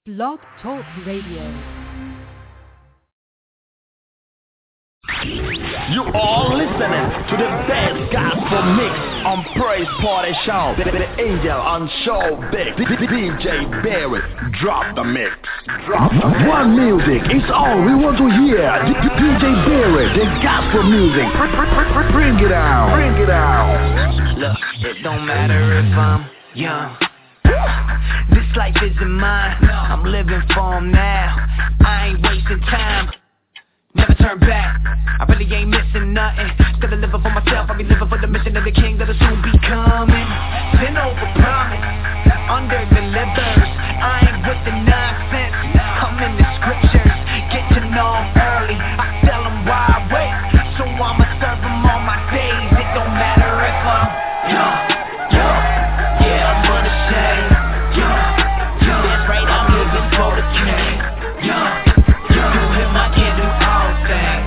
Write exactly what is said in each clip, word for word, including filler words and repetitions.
Blog Talk Radio. You are listening to the best gospel mix on Praise Party Show. The, the Angel on Show Big D J Barry. Drop the mix. Drop the mix. One music is all we want to hear. D J Barry, the gospel music. Bring it out. Bring it out. Look, it don't matter if I'm young. This life isn't mine. I'm living for 'em now. I ain't wasting time. Never turn back, I really ain't missing nothing. Still living for myself, I be living for the mission of the king that'll soon be coming. Been over promise, under delivers. I ain't with the nonsense, I'm in the scriptures. Get to know 'em early, I tell 'em why I wait. So I'ma serve 'em all my days. It don't matter if I'm young, young. Yeah, I'm unashamed, young, young. That's right, I'm living for the king, young. You hit my kid do all things.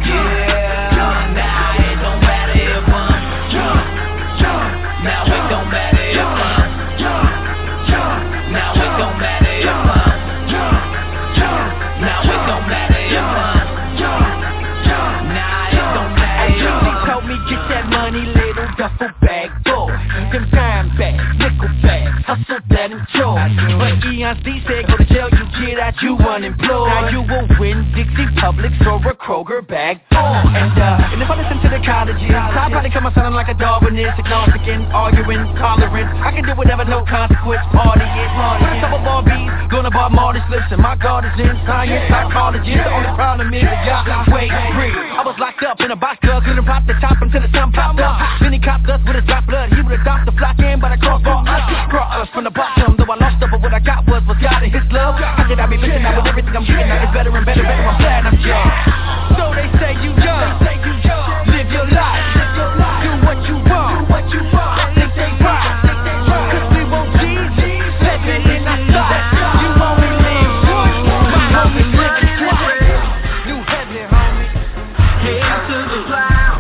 Yeah, now it don't matter if I'm young, young. Now it don't matter if I'm young, young. Now it don't matter if I'm young, young. Now it don't matter if I'm young, young. Now it don't matter. Hey, Juicy told me get that money, little duffel bag, boy. Them dime bags, nickel bags, hustle that enjoy. But Eon C said go to jail, you get out, you unemployed. Now you will win Dixie Publix or a Kroger bag, boy. And uh, and if I listen to the colleges, I'll probably come out sounding like a Darwinist, agnostic, arguing, tolerant. I can do whatever, no consequence, partying. Put a couple more beats, gonna bar Marty's lips, and my God is in science, psychology. The only problem is that y'all wait, breathe. I was locked up in a box, girl, couldn't pop the top until the sun popped up. Then he copped us with his drop blood, he would've stopped the flock in, but I crossed for us. Brought us from the bottom, though I lost up, but what I got was, was God and his love. How could I be missing out with everything I'm getting at? It's better and better, better, I'm glad I'm jazzed. So they say you young, live your life, do what you want, I think they right, cause we want Jesus, living in our sight. You only live once, my homie, live it twice. You heavy, homie, head to the clouds,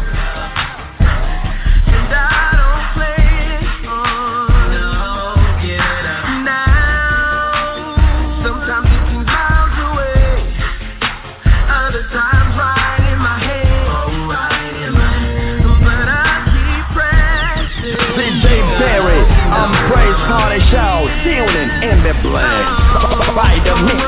and I don't play it on, no, get up now. Sometimes it seems miles away, other times right in my head, oh, right in my head, but I keep pressing. D J Barry on Praise Party Show. Tuning in the blend. By the mix.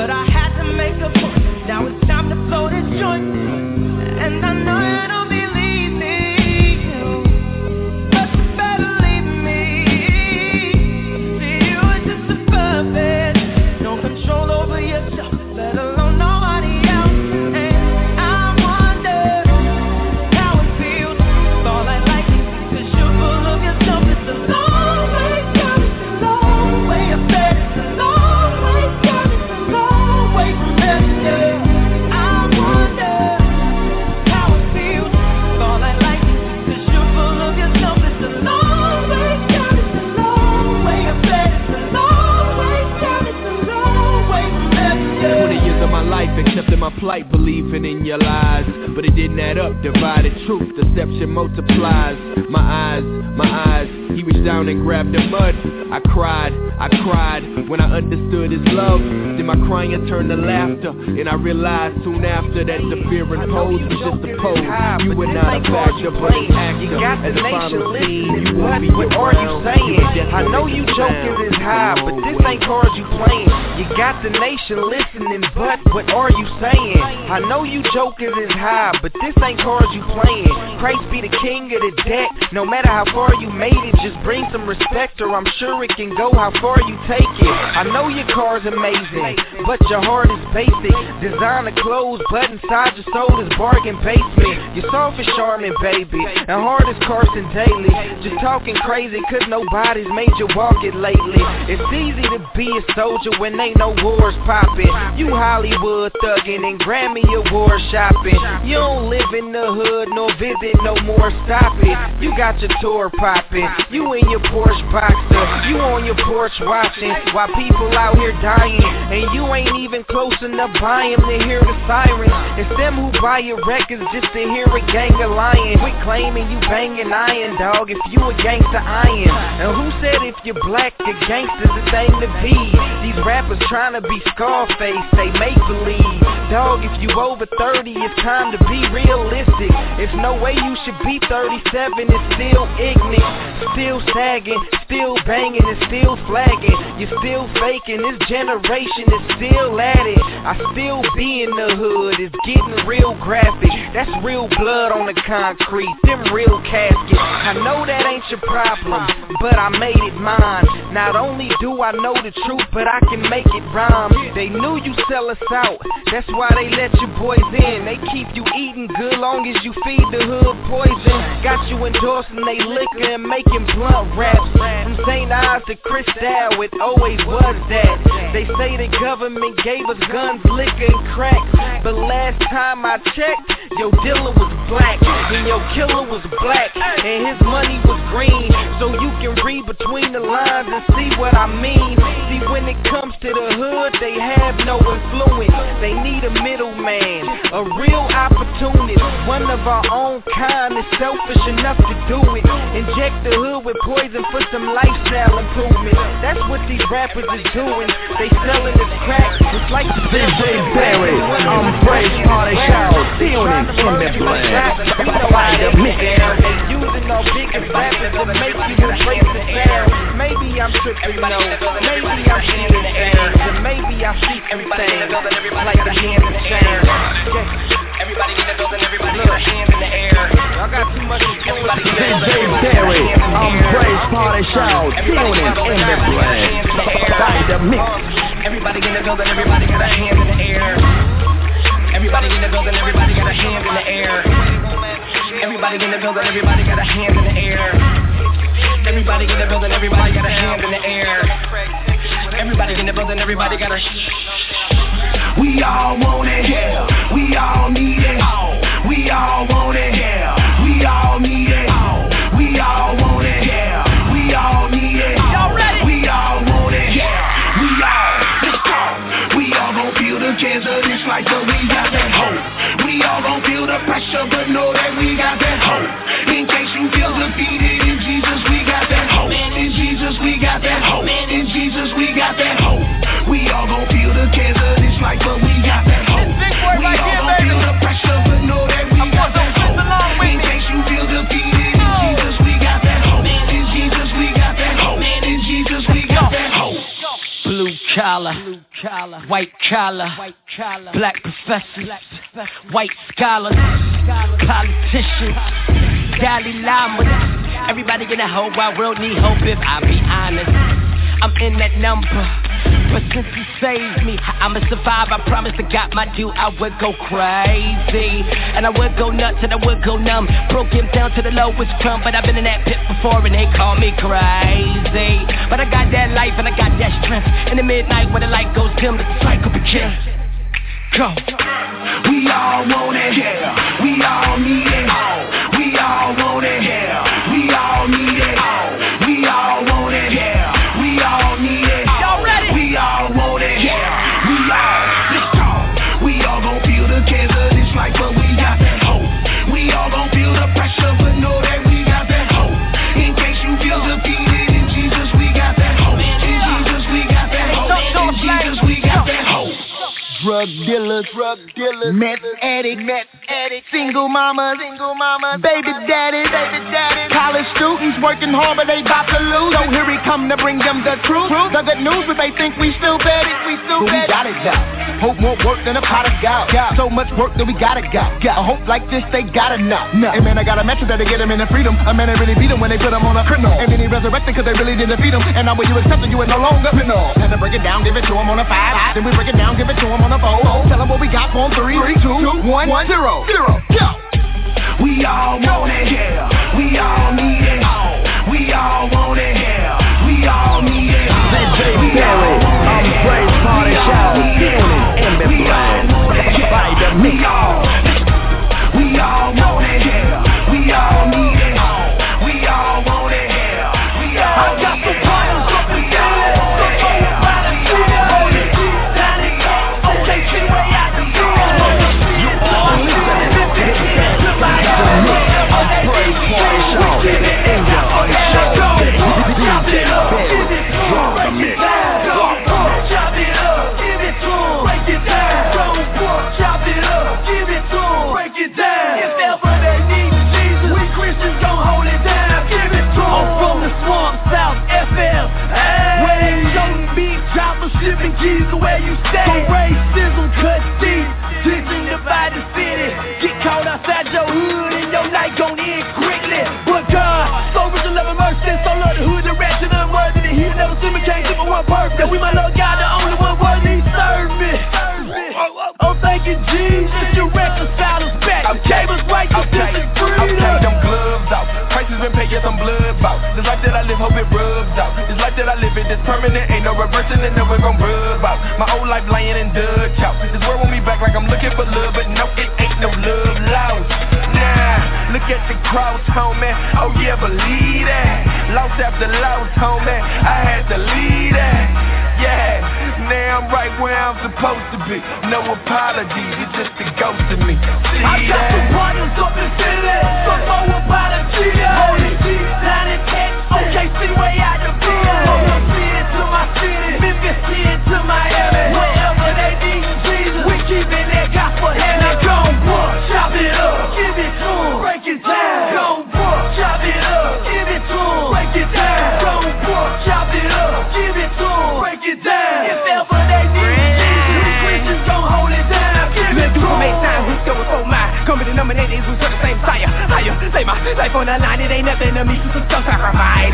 Now it's time to blow this joint, and I know it'll be leaving. plight, believing in your lies, but it didn't add up. Divided truth, deception multiplies. My eyes, my eyes, he reached down and grabbed the mud. I cried, I cried when I understood his love. Then my crying turned to laughter, and I realized soon after that the fear imposed was just a pose. You were not a factor, but an actor. As a final scene, you won't be what are you saying? I know you joking is high, but this ain't cards you playing. You got the nation listening, but what are you saying? I know you joking is high, but this ain't cards you playing. Christ be the king of the deck. No matter how far you made it, just bring some respect, or I'm sure it can go how far you take it. I know your car's amazing, but your heart is basic. Designer clothes, but inside your soul is bargain basement. You're soft as Charmin, baby, and hard as Carson Daly. Just talking crazy, cause nobody's made you walk it lately. It's easy to be a soldier when ain't no wars popping. You Hollywood thugging and Grammy award shopping. You don't live in the hood, nor visit no more, stop it. You got your tour popping, you in your Porsche Boxer, you on your porch watching while people out here dying, and you ain't even close enough by them to hear the sirens. It's them who buy your records just to hear a gang of lying. Quit claiming you banging iron, dog, if you a gangster iron. And who said if you're black, a gangster's the thing to be? These rappers trying to be Scarface, they make believe. Dog, if you over thirty, it's time to be realistic. It's no way you should be thirty-seven, it's still ignorant, still sagging, still banging and still flagging. You're still faking, this generation is still at it. I still be in the hood, it's getting real graphic. That's real blood on the concrete, them real caskets. I know that ain't your problem, but I made it mine. Not only do I know the truth, but I can make it rhyme. They knew you sell us out, that's why they let you boys in. They keep you eating good long as you feed the hood poison. Got you endorsing they liquor and making blunt raps. From Saint Ives to Cristal, it always was that. They say the government gave us guns, liquor, and crack, but last time I checked, your dealer was black, and your killer was black, and his money was green. So you can read between the lines and see what I mean. See, when it comes to the hood, they have no influence. They need a middleman, a real opportunist. One of our own kind is selfish enough to do it. Inject the hood with poison for some lifestyle improvement. That's what these rappers is doing. They selling this crack. It's like the D J Barry, I'm Praise Party Show, feeling in the blend. By the mix. They using our biggest rappers to make you embrace the sound. Maybe I'm tripping, no. Maybe I'm shooting things, and maybe I see some things like a hand in the chair. Everybody in the building, everybody got a hand in the air. Y'all got too much influence. D J Barry, I'm Praise Party Show, feeling in the blend. By the mix. Everybody in the building, everybody got a hand in the air. Everybody in the building, everybody got a hand in the air. Everybody in the building, everybody got a hand in the air. Everybody in the building, everybody got a hand in the air. Everybody in the building, everybody got a. We all want it, yeah. We all need it. We all want it, yeah. We all need it. We all want it, yeah. We all need it. We all want it, yeah. We all, let's go. We all gon' feel the chance of this life, but we got that hope. We all gon' feel the pressure, but know that we got that hope. In case you feel defeated, in Jesus we got that hope. In Jesus we got that hope. In Jesus we got that hope. We all gon' feel the chance of this life, but we got that hope. We all gon' feel the pressure, but know that we got that hope. In case you feel defeated, in Jesus we got that hope. In Jesus we got that hope. In Jesus we got that hope. Blue collar, white collar, black professors, white scholars, politicians, Dalai Lamas. Everybody in the whole wide world need hope if I be honest. I'm in that number, but since he saved me, I'ma survive. I promise to God my due, I would go crazy, and I would go nuts and I would go numb. Broke him down to the lowest crumb, but I've been in that pit before and they call me crazy. But I got that life and I got that strength. In the midnight when the light goes dim, the cycle begins. Go. We all want it, yeah. We all need it. We all want it, yeah. We all need it. We all want it, yeah. We all need it. Y'all ready? We all want it, yeah. We all, let's talk. We all gon' feel the drug dealers, drug dealers, meth addicts, meth addicts, single mamas, single mamas, baby daddies, baby daddies, college students working hard but they bout to lose. So here we come to bring them the truth, the good news, but they think we still bad it, we still but bad. We got it out. Hope more work than a pot of gout. So much work that we gotta go. A hope like this they gotta know. No. Hey man, I got a message that'll get them into freedom. A man that really beat them when they put them on a criminal. And then he resurrected cause they really didn't defeat him. And now when you accept it, you ain't no longer criminal. And to break it down, give it to him on a five. Then we break it down, give it to him on a four. Tell him what we got for him. Three, three, two, one, one, zero, zero, go. We all want it, yeah. We all need it. We all want it, yeah. We all need it. D J Barry on the Praise Party Show. In the blind. By the mix. We all want it, yeah. We all need it. We all want it, yeah. We all I got some partners up in there. Some over by the city. Down it go. Okay, see way out the door. You all listening to the best by the mix on Praise Party Show. The Angel on the show. D J Barry, drop the mix. Chop it up, give it to him. Break it down. Chop it up, give it to him. Break it down. If ever they need Jesus, we Christians gon' hold it down. Give it to him. I'm from the swamp, South F L. Hey. Where they shooting big choppers, shipping keys to where you stay. So racism cut deep, dissing divide the city. Get caught outside your hood and your night gon' end quickly. But God, so rich and love and mercy, so love the hood, the ratchet, unworthy. That He never see me, can't give me one purpose. That we my love God, the only one worthy, serve me. I'm thanking Jesus, you reconcile us back. The cable's right, you okay. freedom. Okay, them gloves out. Prices been paid, yes, I'm blood bout. This life that I live, hope it rubs out. This life that I live, it is permanent. Ain't no reversing it, never gon' rub out. My old life lying in Dutch out. This world want me back like I'm looking for love, but no, it ain't no love lost. Nah, look at the cross, homie. Oh yeah, believe that. Lost after lost, homie. I had to leave that. Yeah, now I'm right where I'm supposed to be. No apologies, it's just a ghost of me. See I got that? some partners up in Philly. Some more apologies. Holy G's down in Texas. O K C way out the bill. From here to my city. Memphis here to Miami. Wherever they need Jesus, we keeping that gospel heavy. Now go boy, chop it up, give it to him, break it down. Go boy, chop it up, give it to him, break it down. Go boy, chop it up, give it to him, break it down. If ever they need Jesus, we Christians gon' hold it down. Give it to him. Make time, who's going for mine? Come with the nominated, who's got the same fire. Higher, lay my life on the line. It ain't nothing to me, so some sacrifice.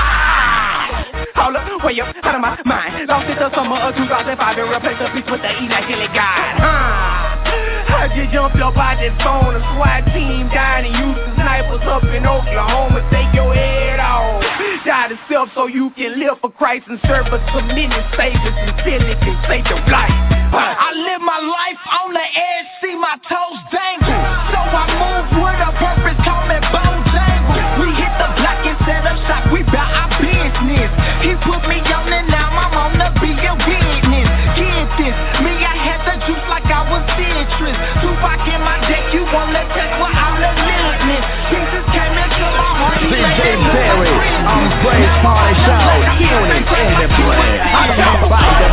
Hold up, way up, out of my mind. Lost it the summer of two thousand five and replaced the peace with the immaculate God. Huh? I just jumped up out this phone, a SWAT team down in Houston, snipers up in Oklahoma. Take your head off, die to self so you can live for Christ and serve us some many saviors until it can save your life. Huh? I live my life on the edge, see my toes dangle. So I move with a purpose, call me Bojangle. We hit the block and set up shop, we bout our business. He put me on and now I'm on the be a witness. Get this, me I had the juice like I was citrus. Tupac in my deck, you wanna test what I'm the litness. Jesus came into my heart. D J Barry on Praise Party Show. Unit in the play. I got by the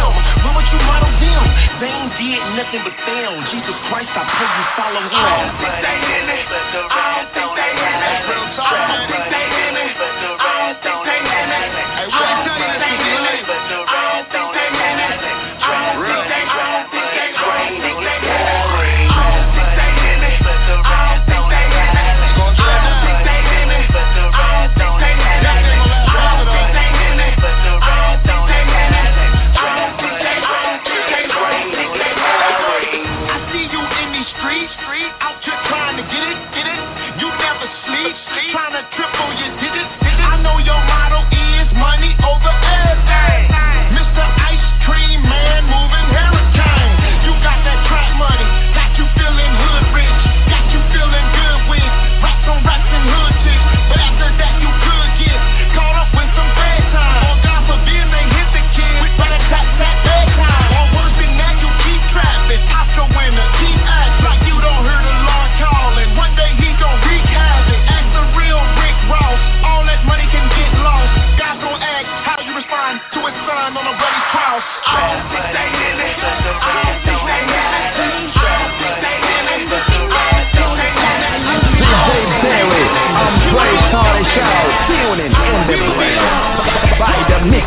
them. Why would you model them? They ain't did nothing but fail. Jesus Christ, I pray you follow him. I don't think they hear me. I don't think they hear me. I don't think they hear me. I don't think they hear me. I don't think they hear me. I don't think they hear me. I don't think they I don't think they I don't think they hear me. I don't think they hear me. I don't think they hear me. I don't think they hear me. I don't think they hear me. I don't think they hear me. I don't think they hear me. I don't think they I don't think they I don't think they I see you in these streets, out here trying to get it, get it. You never sleep, trying to triple your digits. I know your motto is money over everything. Mister Ice Cream Man, moving hurricane. You got that trap money, got you feeling hood rich, got you feeling good with racks on racks and hood chicks. But after that you could get caught up with some bad time. Or God forbid they hit the kid with better tap that bedtime. Or worse than that, you keep trapping. Oscar winner, keep acting like you don't hear the Lord calling. One day he gon' wreak havoc. Ask the real Rick Ross. All that money can get lost. God's gon' ask how you respond to his son on a bloody cross. I don't think they hear me. I don't think they hear me. I don't think they hear me. I don't think they hear me. D J Barry, I'm Praise Party Show, tuning in the place by the mix.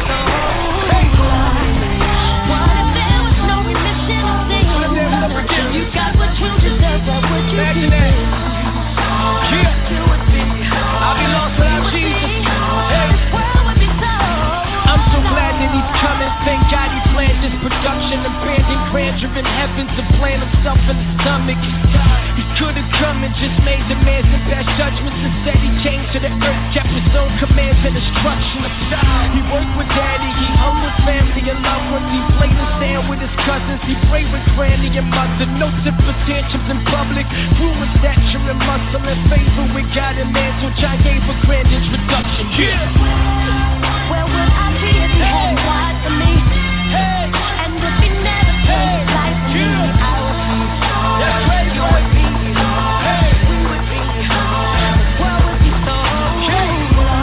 You got what you deserve, but what you Imagine that. Yeah. I'll be lost without Jesus. Hey. I'm so glad that he's coming. Thank God he planned this production. Abandoned grandeur in heaven to plant himself in the stomach. He could have come and just made demands and bad judgments. Instead he came to the earth, kept his own commands and instructions. He worked with daddy, he hung with family and loved ones. He played and stand with his cousins. He prayed with granny and mother. No temper tantrums in public. Grew in stature and muscle and favor with God and man. So John gave a grand introduction. Yeah. Where would I be if he hadn't died for me? Hey. And if he never turned his life for me, I would be. That's right, you would be. Hey. We would be. What would be so? Okay.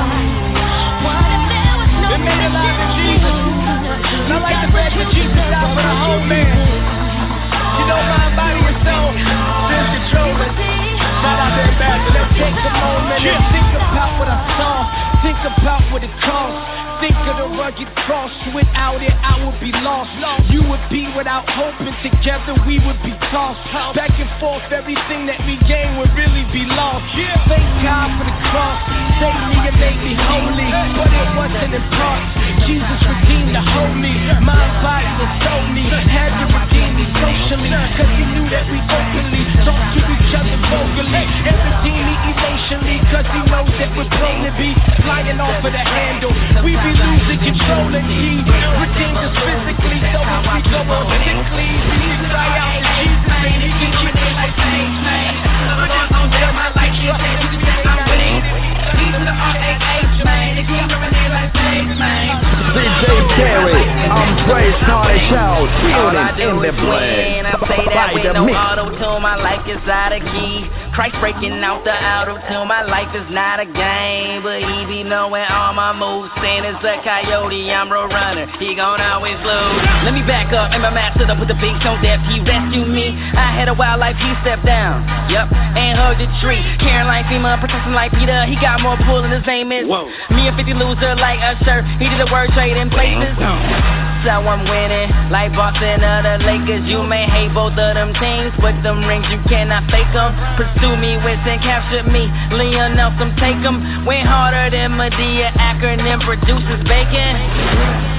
What if there was no It made a lot of Jesus. And I like the fact that Jesus died for the whole man. You know, mind, body, and soul. There's controlling. Shout out to everybody. Let's take a moment and think about what I saw. Think about what it cost. Think of the rugged cross. Without it, I would be lost. You would be without hope, and together we would be tossed. Back and forth, everything that we gain would really be lost. Thank God for the cross. Saved me and made me holy, but it wasn't in parts. Jesus redeemed to hold me, mind, body, and soul me. Had to redeem me socially, cause he knew that we openly talk to each other vocally. And redeem me emotionally, cause he knows that we're prone to be flying off of the handle. We be losing control and he redeemed us physically. So if we go on sickly, we need to cry out to Jesus and he can keep me like stage, man. The Lord gon' take my life, you say you can say I'm winning. He's in the R A H, man. They keep coming in like stage, man. D J Barry, I'm Praise Party Show, tuning in the place by the mix. Auto-tune, my life is out of key. Christ breaking out the auto-tune, my life is not a game. But he be knowing all my moves. Saying it's a coyote, I'm a runner, he gon' always lose. Let me back up, and my master up with the big tone deaf. He rescued me, I had a wild life, he stepped down. Yup, and hugged a tree. Caroline FEMA, protecting like Peter. He got more pull and his name is Whoa. Me and fifty loser like Usher. He did a word trade in places. So I'm winning like Boston or the Lakers. You may hate both of them teams, but them rings you cannot fake them. Pursue me, Winston captured me. Leon Nelson take them. Went harder than Medea. Acronym produces bacon.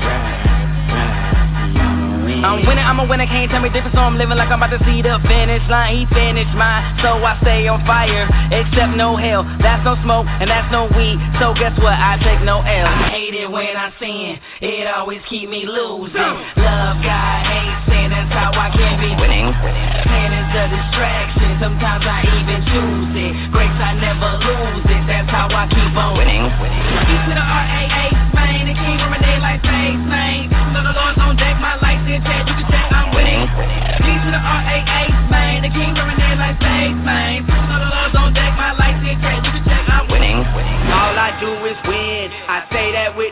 I'm winning, I'm a winner, can't tell me different, so I'm living like I'm about to see the finish line. He finished mine, so I stay on fire. Except no hell, that's no smoke, and that's no weed. So guess what, I take no L. I hate it when I sin, it always keep me losing. Love God, hate sin, that's how I can be winning. Pain is a distraction, sometimes I even choose it. Grace, I never lose it, that's how I keep on winning. Keep to the R A H, man, the king from a day like face, man. So the Lord's on deck, my life is you can check I'm winning. Please to the R A H, man. The king from a day like face, man. So the Lord's on deck, my life is you can check I'm winning. All I do is win. I say that with no screw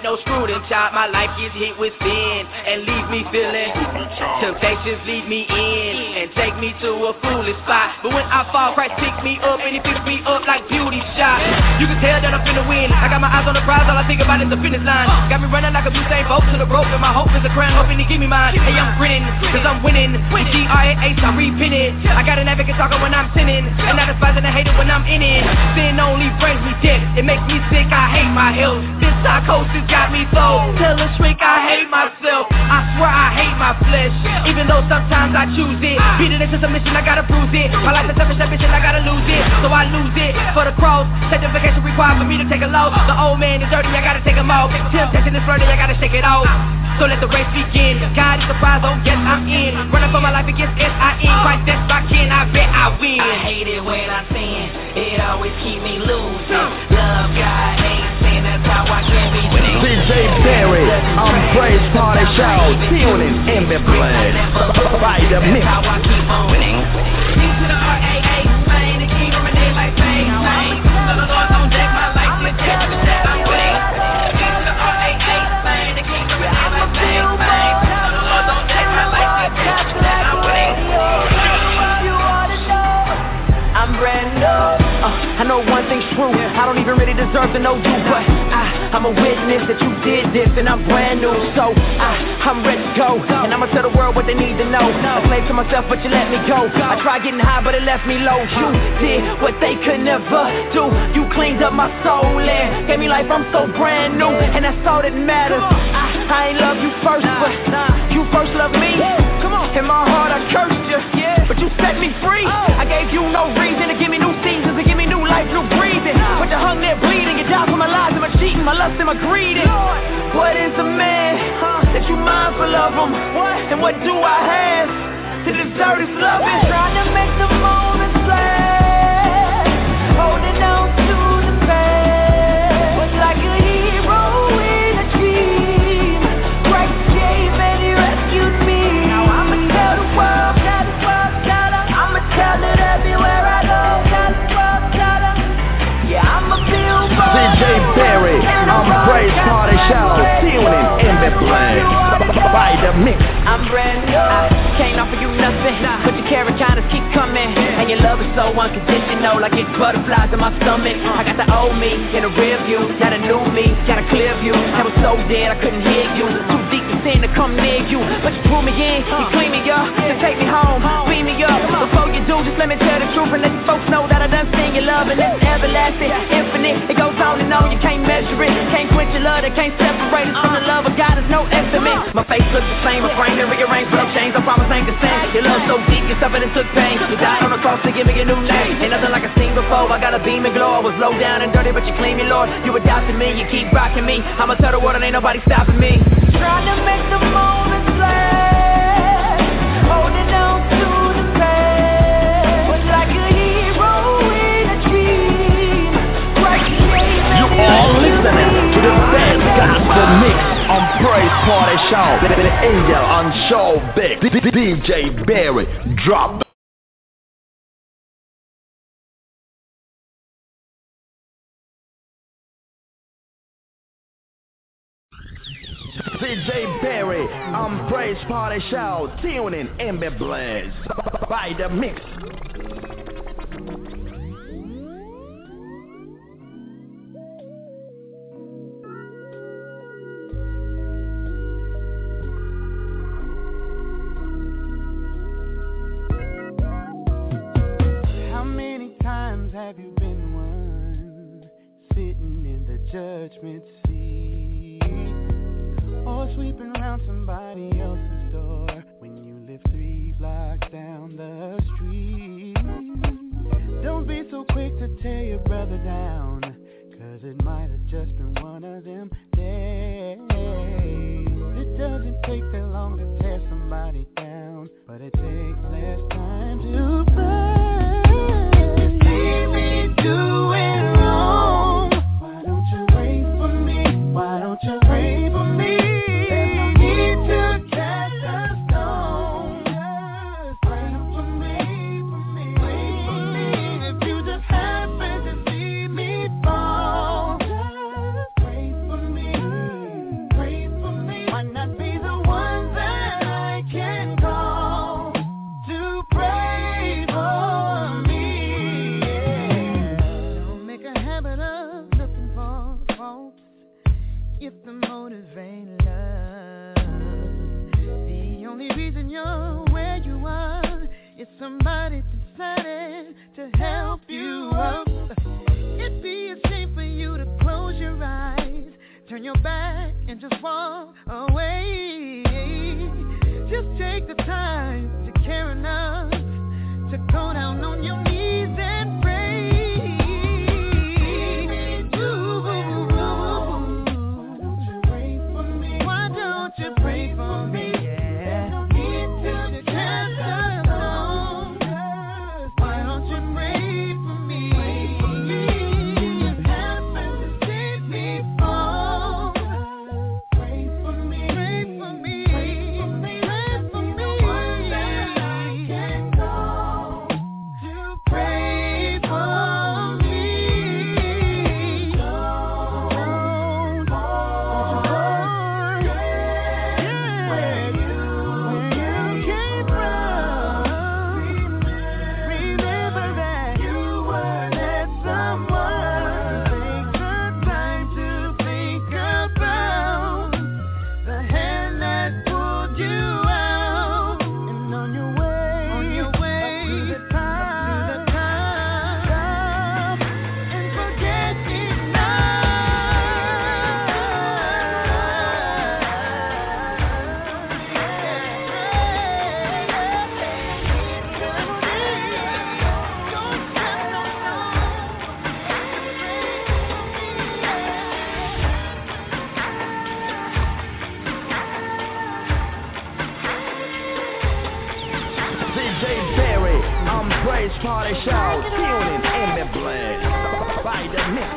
golden child, my life gets hit with sin and leave me feeling. Temptations lead me in and take me to a foolish spot. But when I fall, Christ picks me up and he picks me up like beauty shot. You can tell that I'm finna win. I got my eyes on the prize, all I think about is the finish line. Got me running like a Usain Bolt to the rope, and my hope is a crown, hoping to give me mine. Hey, I'm grinning, cause I'm winning. With G R A H, I repent it. I got an advocate talking when I'm sinning, and not despising and hating when I'm in it. Sin only brings me death, it makes me sick, I hate my health. This psychosis got me so tell a shrink I hate myself. I swear I hate my flesh, even though sometimes I choose it. Beat it into submission, I gotta bruise it. My life is selfish ambition, I gotta lose it. So I lose it for the cross. Sanctification required for me to take a loss. The old man is dirty, I gotta take him off. Temptation is flirty, I gotta shake it off. So let the race begin. God is the prize, oh yes I'm in. Running for my life against S I N. Christ, that's my kin, I bet I win. I hate it when I sin, it always keep me losing. Love God, hate sin, that's how I can be winning. D J Barry, I'm Praise Party Show, tuning in the place. By the mix. How I keep on winning. King to the R A A, man, the king of my name like fame, fame. So the Lord don't deck my life, with every step I'm winning. King to the R A A, man, the king of my name like fame, fame. So the Lord don't deck my life, with every step I'm winning. I'm brand new. Uh, I know one thing's true, I don't even really deserve to know you, but I, I'm a witness that you did this and I'm brand new. So I, I'm ready to go, and I'ma tell the world what they need to know. A slave to myself, but you let me go. I tried getting high, but it left me low. You did what they could never do. You cleaned up my soul and gave me life, I'm so brand new, and that's all that matters. I, I ain't love you first, but you first loved me. In my heart I cursed you, but you set me free. I gave you no reason to give me new seasons, to give me new life, new breathing. But you hung there bleeding, you died for my lies and my cheating, my lust and my greed. What is a man that you mindful of him? And what do I have to deserve his loving? Trying to make the moments last, holding on to the past. Was like a hero in a dream. Christ came and he rescued me. Now I'ma tell the world, tell the world, tell them. I'ma tell it everywhere I go. Tell the world, tell them. Yeah, I'm a billboard. D J Barry, I'm Praise Party Show, tuning in the place. By the mix. I'm brand new. I can't offer you nothing, but your carrot kindness keep coming, and your love is so unconditional, like it's butterflies in my stomach. I got the old me in the rear view, got a new me, got a clear view. I was so dead I couldn't hear you, too deep to sin to come near you, but you pull me in, you clean me up, then take me home, beam me up. Before you do, just let me tell the truth and let the folks know that I done seen your love, and it's everlasting, infinite. It goes on and on, you can't measure it, can't quench your love, they can't separate us from the love of God. There's no estimate. My face looks the same, but frame and rearrange, but I'm changed. I promise ain't the same. Your love so deep, you suffered and took pain. You died on the cross to give me a new name. Ain't nothing like I seen before. I got a beam and glow. I was low down and dirty, but you clean me, Lord. You adopted me, you keep rocking me. I'ma tell the world, and ain't nobody stopping me. Trying to make the moments last, holding on to the past. Was like a hero in a dream. You are listening to the best gospel mix on Praise Party Show. The Angel on Show Big. D J Barry, drop the D J Barry on Praise Party Show, tuning in the place. By the mix. Have you been one sitting in the judgment seat, or sweeping around somebody else's door when you live three blocks down the street? Don't be so quick to tear your brother down, cause it might have just been one of them days. It doesn't take that long to tear somebody down, but it takes less time to burn. Doing wrong. Why don't you pray for me? Why don't you pray for me? There's no need to cast a stone. Just pray for me, for me, pray for me. If you just happen to see me fall, just pray for me, pray If somebody decided to help you up, it'd be a shame for you to close your eyes, turn your back, and just walk away. Just take the time to care enough to go down on your knees and pray. Ooh, why don't you pray for me? Why don't you pray for me? There's no need to cast alone. Why don't you pray for me? It happened to see me fall. Pray for me. Pray for me. Pray for me. Party show, tuning in the place by the mix.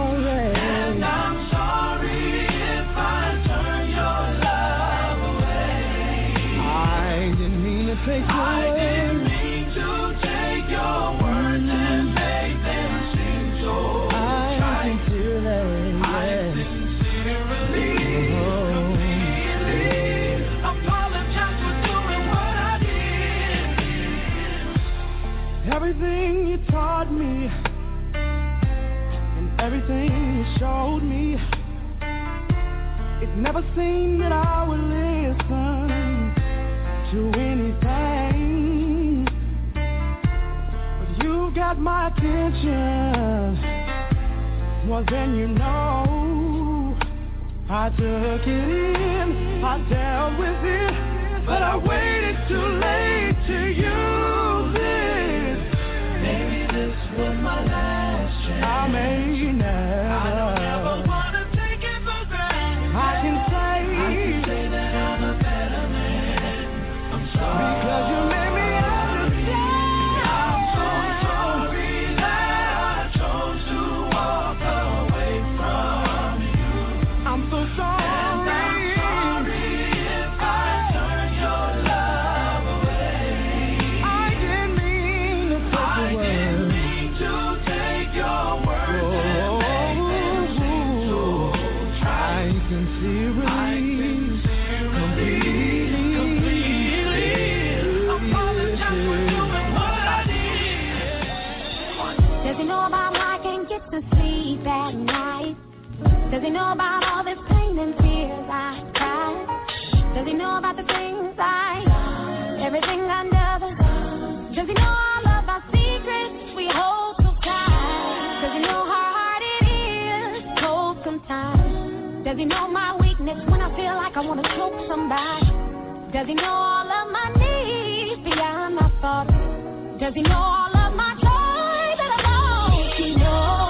Away. showed me it never seemed that I would listen to anything, but you got my attention more than you know. I took it in, I dealt with it, but I waited too late to use it. Maybe this was my last chance. I may never. I don't ever wanna take it for granted. I can say, I can say that I'm a better man. I'm sorry because you made me understand. I'm so sorry that I chose to walk away from you. I'm so sorry. And I'm sorry if I turned your love away. I didn't mean to take I your word. Didn't mean to take your words oh, and make them seem so trite. I sincerely, I sincerely, completely, apologize for doing what I did. Does he know about why I can't get to sleep at night? Does he know about all this pain and tears I cried? Does he know about the things I done, everything under the sun? Does he know all of our secrets we hold so tight? Does he know how hard it is to hold sometimes? Does he know my weakness when I feel like I want to choke somebody? Does he know all of my needs beyond my thoughts? Does he know all of my joy that I lost? He knows.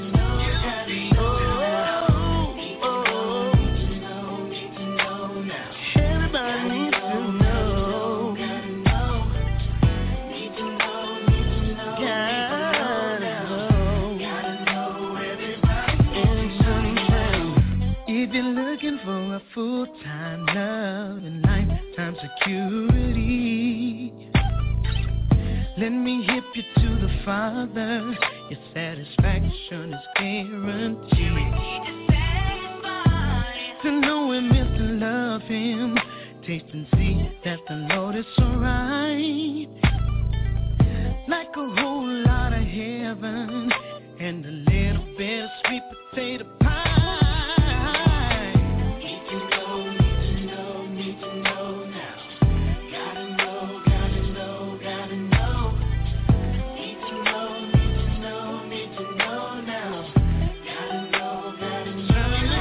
Now time love and lifetime security. Let me hip you to the Father. Your satisfaction is guaranteed. To know Him is to love Him. Taste and see that the Lord is alright. Like a whole lot of heaven and a little bit of sweet potato pie. Need to know, need to know, need to know now. Gotta know, gotta know, gotta know. Need to know, need to know, need to know now. Gotta know, gotta know, gotta know.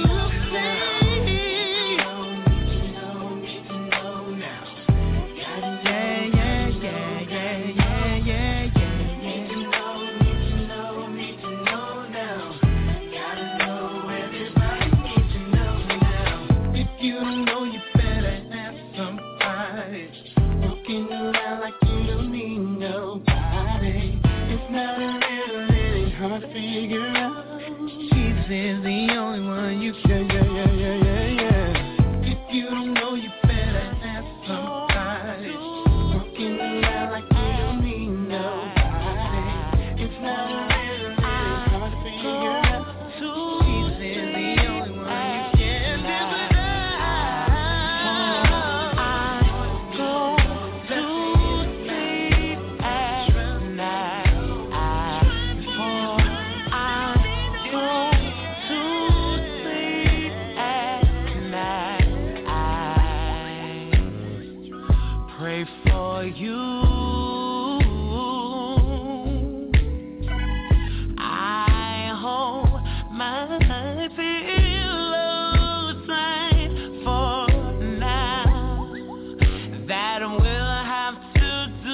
Figure out Jesus is the only one you can. Yeah, yeah, yeah, yeah, yeah, yeah. If you don't know, you better ask somebody. Walking around like you don't need nobody. It's not a little, really hard to figure out. Jesus is the only one you can live without. I go to sleep at night. For you, I hold my pillow tight for now. That we'll have to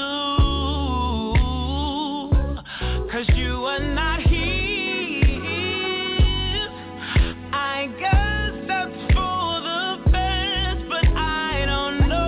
do, 'cause you are not here. I guess that's for the best, but I don't know.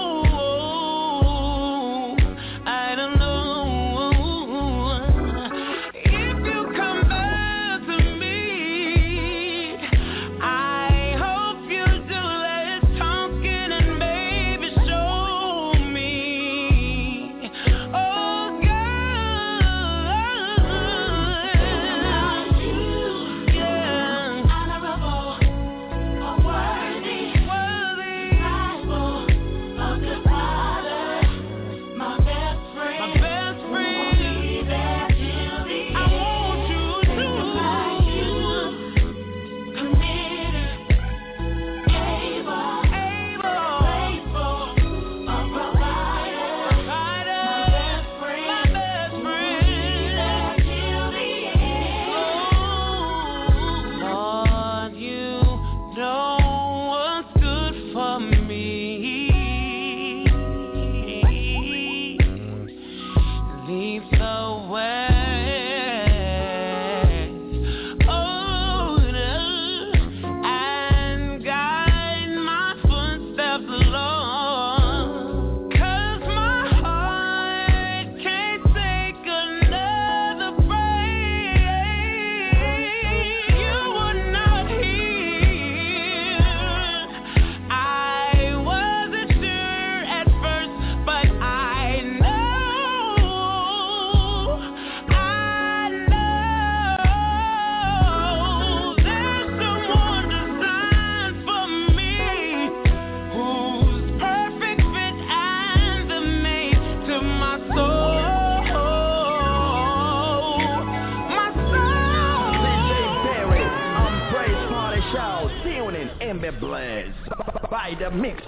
By the mix.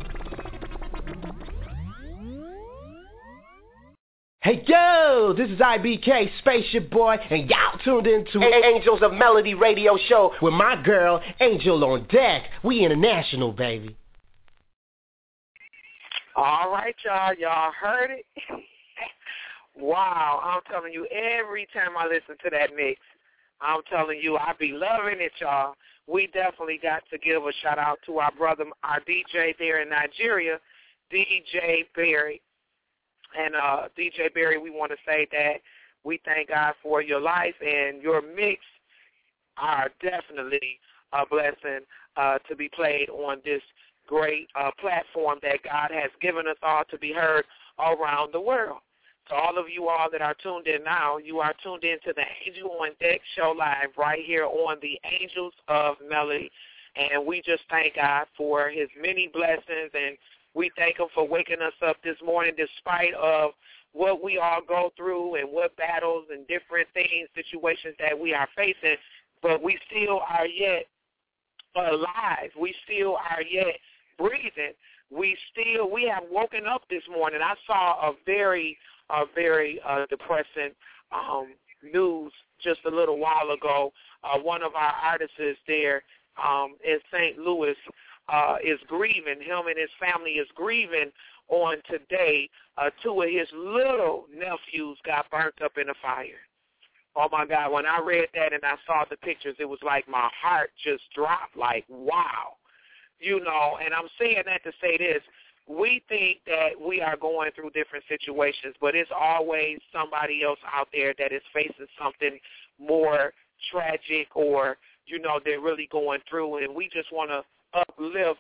Hey yo, this is I B K, Spaceship Boy, and y'all tuned into Angels of Melody radio show with my girl, Angel on deck. We international, baby. All right, y'all. Y'all heard it? Wow, I'm telling you, every time I listen to that mix, I'm telling you, I be loving it, y'all. We definitely got to give a shout-out to our brother, our D J there in Nigeria, D J Barry. And uh, D J Barry, we want to say that we thank God for your life, and your mix are definitely a blessing uh, to be played on this great uh, platform that God has given us all to be heard around the world. So all of you all that are tuned in now, you are tuned in to the Angel on Deck show live right here on the Angels of Melody. And we just thank God for his many blessings, and we thank him for waking us up this morning despite of what we all go through and what battles and different things, situations that we are facing, but we still are yet alive. We still are yet breathing. We still, we have woken up this morning. I saw a very a very uh, depressing um, news just a little while ago. Uh, one of our artists there um, in Saint Louis uh, is grieving. Him and his family is grieving on today. Uh, two of his little nephews got burnt up in a fire. Oh, my God. When I read that and I saw the pictures, it was like my heart just dropped, like, wow. You know, and I'm saying that to say this. We think that we are going through different situations, but it's always somebody else out there that is facing something more tragic or, you know, they're really going through. And we just want to uplift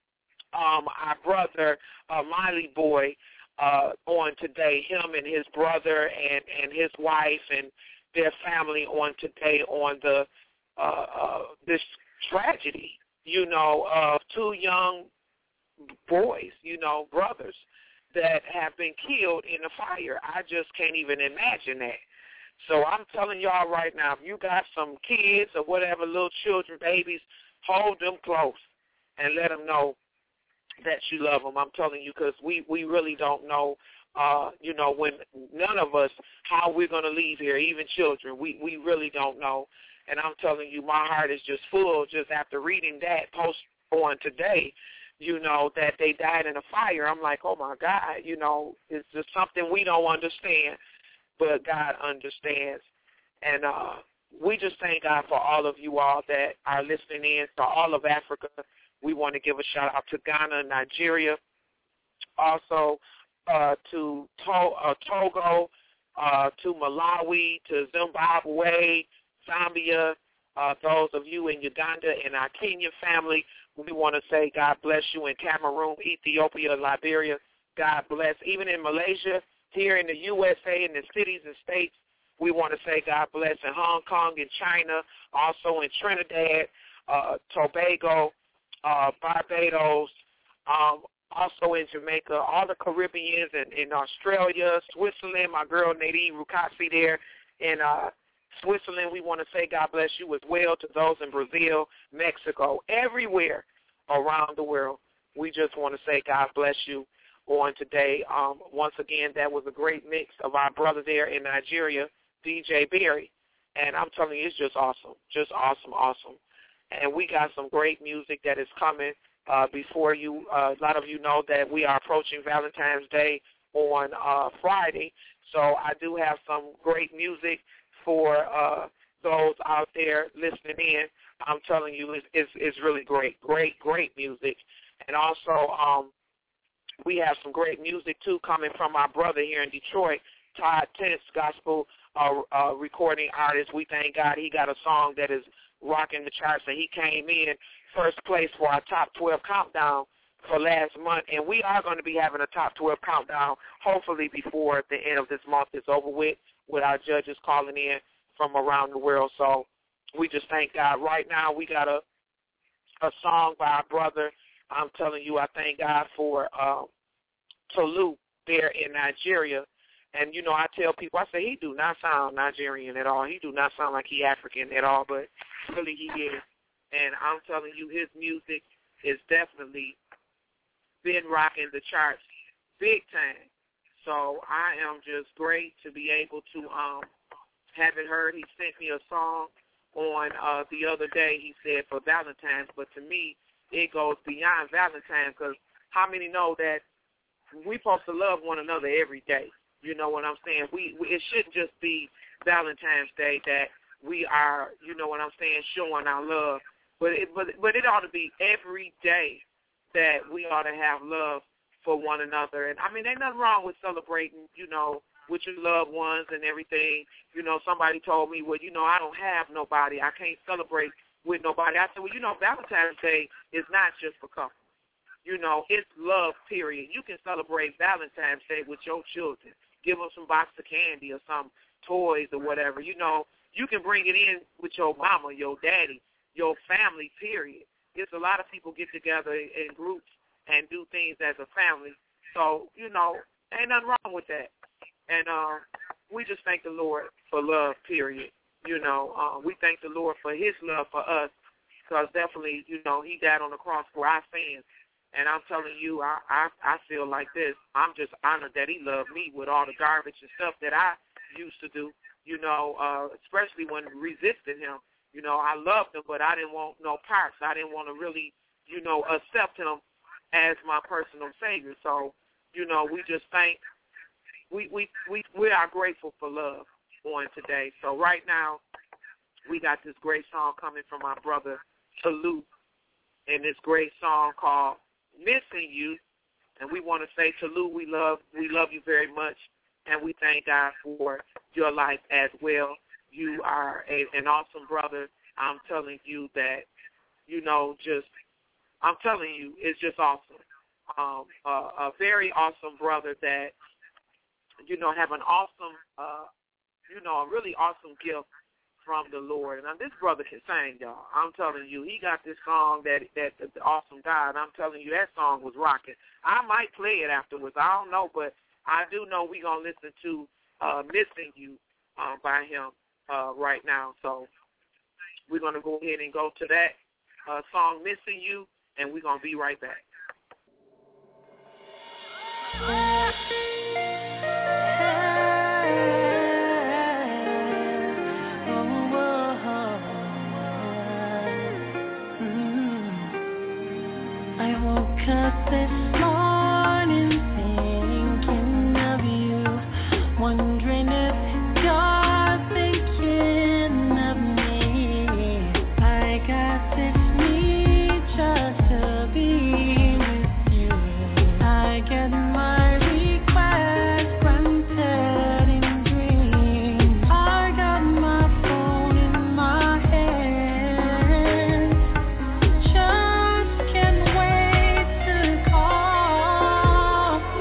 um, our brother, uh, Miley Boy, uh, on today, him and his brother and, and his wife and their family on today on the uh, uh, this tragedy, you know, of two young boys, you know, brothers that have been killed in the fire. I just can't even imagine that. So I'm telling y'all right now, if you got some kids or whatever, little children, babies, hold them close and let them know that you love them. I'm telling you, because we, we really don't know, uh, you know, when none of us, how we're going to leave here, even children. We, we really don't know. And I'm telling you, my heart is just full just after reading that post on today, you know, that they died in a fire. I'm like, oh, my God, you know, it's just something we don't understand, but God understands. And uh, we just thank God for all of you all that are listening in, to all of Africa. We want to give a shout-out to Ghana, Nigeria, also uh, to, to- uh, Togo, uh, to Malawi, to Zimbabwe, Zambia, uh, those of you in Uganda and our Kenyan family. We want to say God bless you in Cameroon, Ethiopia, Liberia. God bless. Even in Malaysia, here in the U S A, in the cities and states, we want to say God bless in Hong Kong and China, also in Trinidad, uh, Tobago, uh, Barbados, um, also in Jamaica, all the Caribbeans and in Australia, Switzerland, my girl Nadine Rukasi there in uh, Switzerland. We want to say God bless you as well to those in Brazil, Mexico, everywhere around the world. We just want to say God bless you on today. Um, once again, that was a great mix of our brother there in Nigeria, D J Berry. And I'm telling you, it's just awesome, just awesome, awesome. And we got some great music that is coming uh, before you. Uh, a lot of you know that we are approaching Valentine's Day on uh, Friday. So I do have some great music for uh, those out there listening in. I'm telling you, it's, it's, it's really great, great, great music. And also um, we have some great music, too, coming from our brother here in Detroit, Todd Tense, gospel uh, uh, recording artist. We thank God he got a song that is rocking the charts, and he came in first place for our top twelve countdown for last month. And we are going to be having a top twelve countdown hopefully before the end of this month is over with, with our judges calling in from around the world. So we just thank God. Right now we got a a song by our brother. I'm telling you, I thank God for uh, Tolu there in Nigeria. And, you know, I tell people, I say, he do not sound Nigerian at all. He do not sound like he African at all, but really he is. And I'm telling you, his music is definitely been rocking the charts big time. So I am just great to be able to um, have it heard. He sent me a song on uh, the other day, he said, for Valentine's. But to me, it goes beyond Valentine's, because how many know that we're supposed to love one another every day? You know what I'm saying? We, we it shouldn't just be Valentine's Day that we are, you know what I'm saying, showing our love. But it, but, but it ought to be every day that we ought to have love for one another. And, I mean, ain't nothing wrong with celebrating, you know, with your loved ones and everything. You know, somebody told me, well, you know, I don't have nobody. I can't celebrate with nobody. I said, well, you know, Valentine's Day is not just for couples. You know, it's love, period. You can celebrate Valentine's Day with your children. Give them some box of candy or some toys or whatever. You know, you can bring it in with your mama, your daddy, your family, period. It's a lot of people get together in groups and do things as a family. So, you know, ain't nothing wrong with that. And uh, we just thank the Lord for love, period. You know, uh, we thank the Lord for his love for us because definitely, you know, he died on the cross for our sins. And I'm telling you, I, I I feel like this. I'm just honored that he loved me with all the garbage and stuff that I used to do, you know, uh, especially when resisting him. You know, I loved him, but I didn't want no parts. I didn't want to really, you know, accept him as my personal savior. So, you know, we just thank, we, we, we, we are grateful for love on today. So right now, we got this great song coming from our brother, Salute, and this great song called Missing You, and we want to say to Lou, we love we love you very much, and we thank God for your life as well. You are a, an awesome brother. I'm telling you that, you know, just I'm telling you, it's just awesome. Um, uh, a very awesome brother that, you know, have an awesome, uh, you know, a really awesome gift from the Lord. And now this brother can sing, y'all. I'm telling you, he got this song that that, that the awesome God. I'm telling you, that song was rocking. I might play it afterwards. I don't know, but I do know we're going to listen to uh, Missing You uh, by him uh, right now. So we're going to go ahead and go to that uh, song, Missing You, and we're going to be right back. Up this morning thinking of you, wondering if you're thinking of me. I got this need just to be with you. I get my request granted in dreams. I got my phone in my hand, just can't wait to call.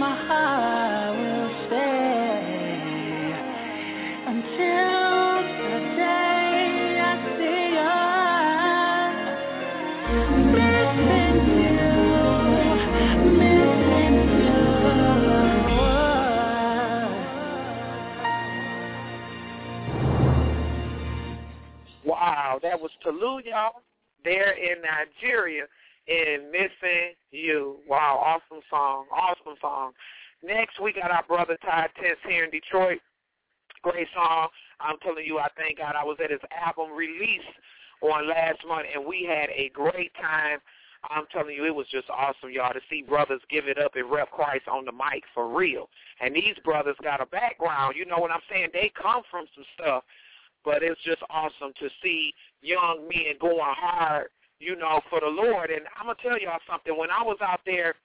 my heart will stay until the day I see you. Missing you, missing you. Wow, that was Tolu, y'all, there in Nigeria in Missing You. Wow, awesome song, awesome song. Next, we got our brother Todd Tense here in Detroit. Great song. I'm telling you, I thank God I was at his album release on last month, and we had a great time. I'm telling you, it was just awesome, y'all, to see brothers give it up and rep Christ on the mic for real. And these brothers got a background. You know what I'm saying? They come from some stuff. But it's just awesome to see young men going hard, you know, for the Lord. And I'm going to tell y'all something. When I was out there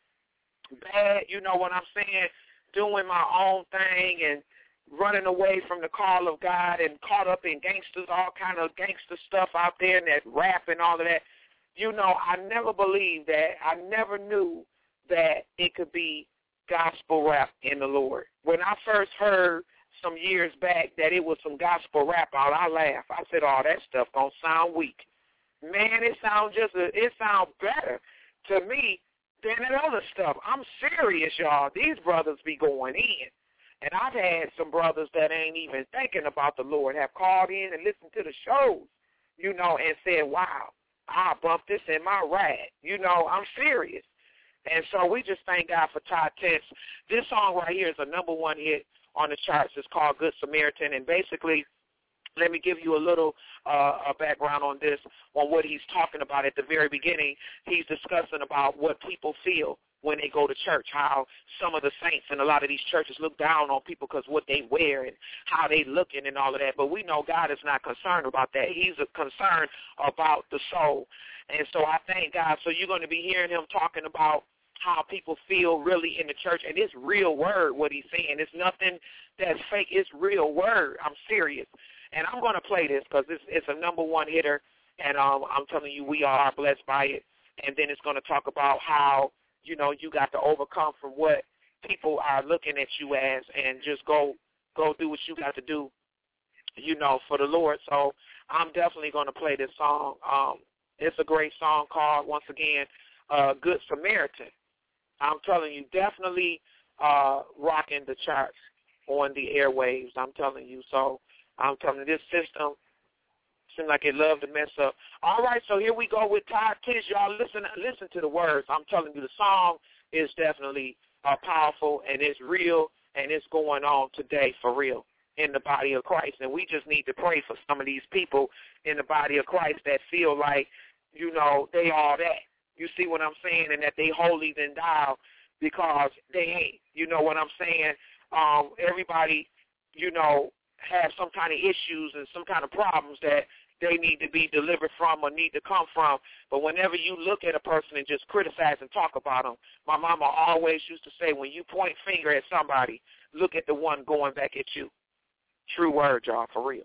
bad, you know what I'm saying, doing my own thing and running away from the call of God and caught up in gangsters, all kind of gangster stuff out there and that rap and all of that, you know, I never believed that. I never knew that it could be gospel rap in the Lord. When I first heard some years back that it was some gospel rap out, I laughed. I said, oh, that stuff gonna sound weak. Man, it sounds just, a, it sounds better to me than that other stuff. I'm serious, y'all. These brothers be going in. And I've had some brothers that ain't even thinking about the Lord have called in and listened to the shows, you know, and said, wow, I bumped this in my ride. You know, I'm serious. And so we just thank God for Todd Tense. This song right here is a number one hit on the charts. It's called Good Samaritan, and basically, let me give you a little uh, a background on this, on what he's talking about at the very beginning. He's discussing about what people feel when they go to church, how some of the saints in a lot of these churches look down on people because what they wear and how they looking and all of that. But we know God is not concerned about that. He's concerned about the soul. And so I thank God. So you're going to be hearing him talking about how people feel really in the church, and it's real word what he's saying. It's nothing that's fake. It's real word. I'm serious. And I'm going to play this because it's, it's a number one hitter, and um, I'm telling you, we are blessed by it. And then it's going to talk about how, you know, you got to overcome from what people are looking at you as and just go go do what you got to do, you know, for the Lord. So I'm definitely going to play this song. Um, it's a great song called, once again, uh, Good Samaritan. I'm telling you, definitely uh, rocking the charts on the airwaves, I'm telling you. So I'm telling you, this system seems like it love to mess up. All right, so here we go with Todd Tense. Y'all listen listen to the words. I'm telling you, the song is definitely uh, powerful, and it's real, and it's going on today for real in the body of Christ. And we just need to pray for some of these people in the body of Christ that feel like, you know, they all that. You see what I'm saying? And that they holier than thou because they ain't. You know what I'm saying? Um, everybody, you know, have some kind of issues and some kind of problems that they need to be delivered from or need to come from. But whenever you look at a person and just criticize and talk about them, my mama always used to say, when you point finger at somebody, look at the one going back at you. True word, y'all, for real.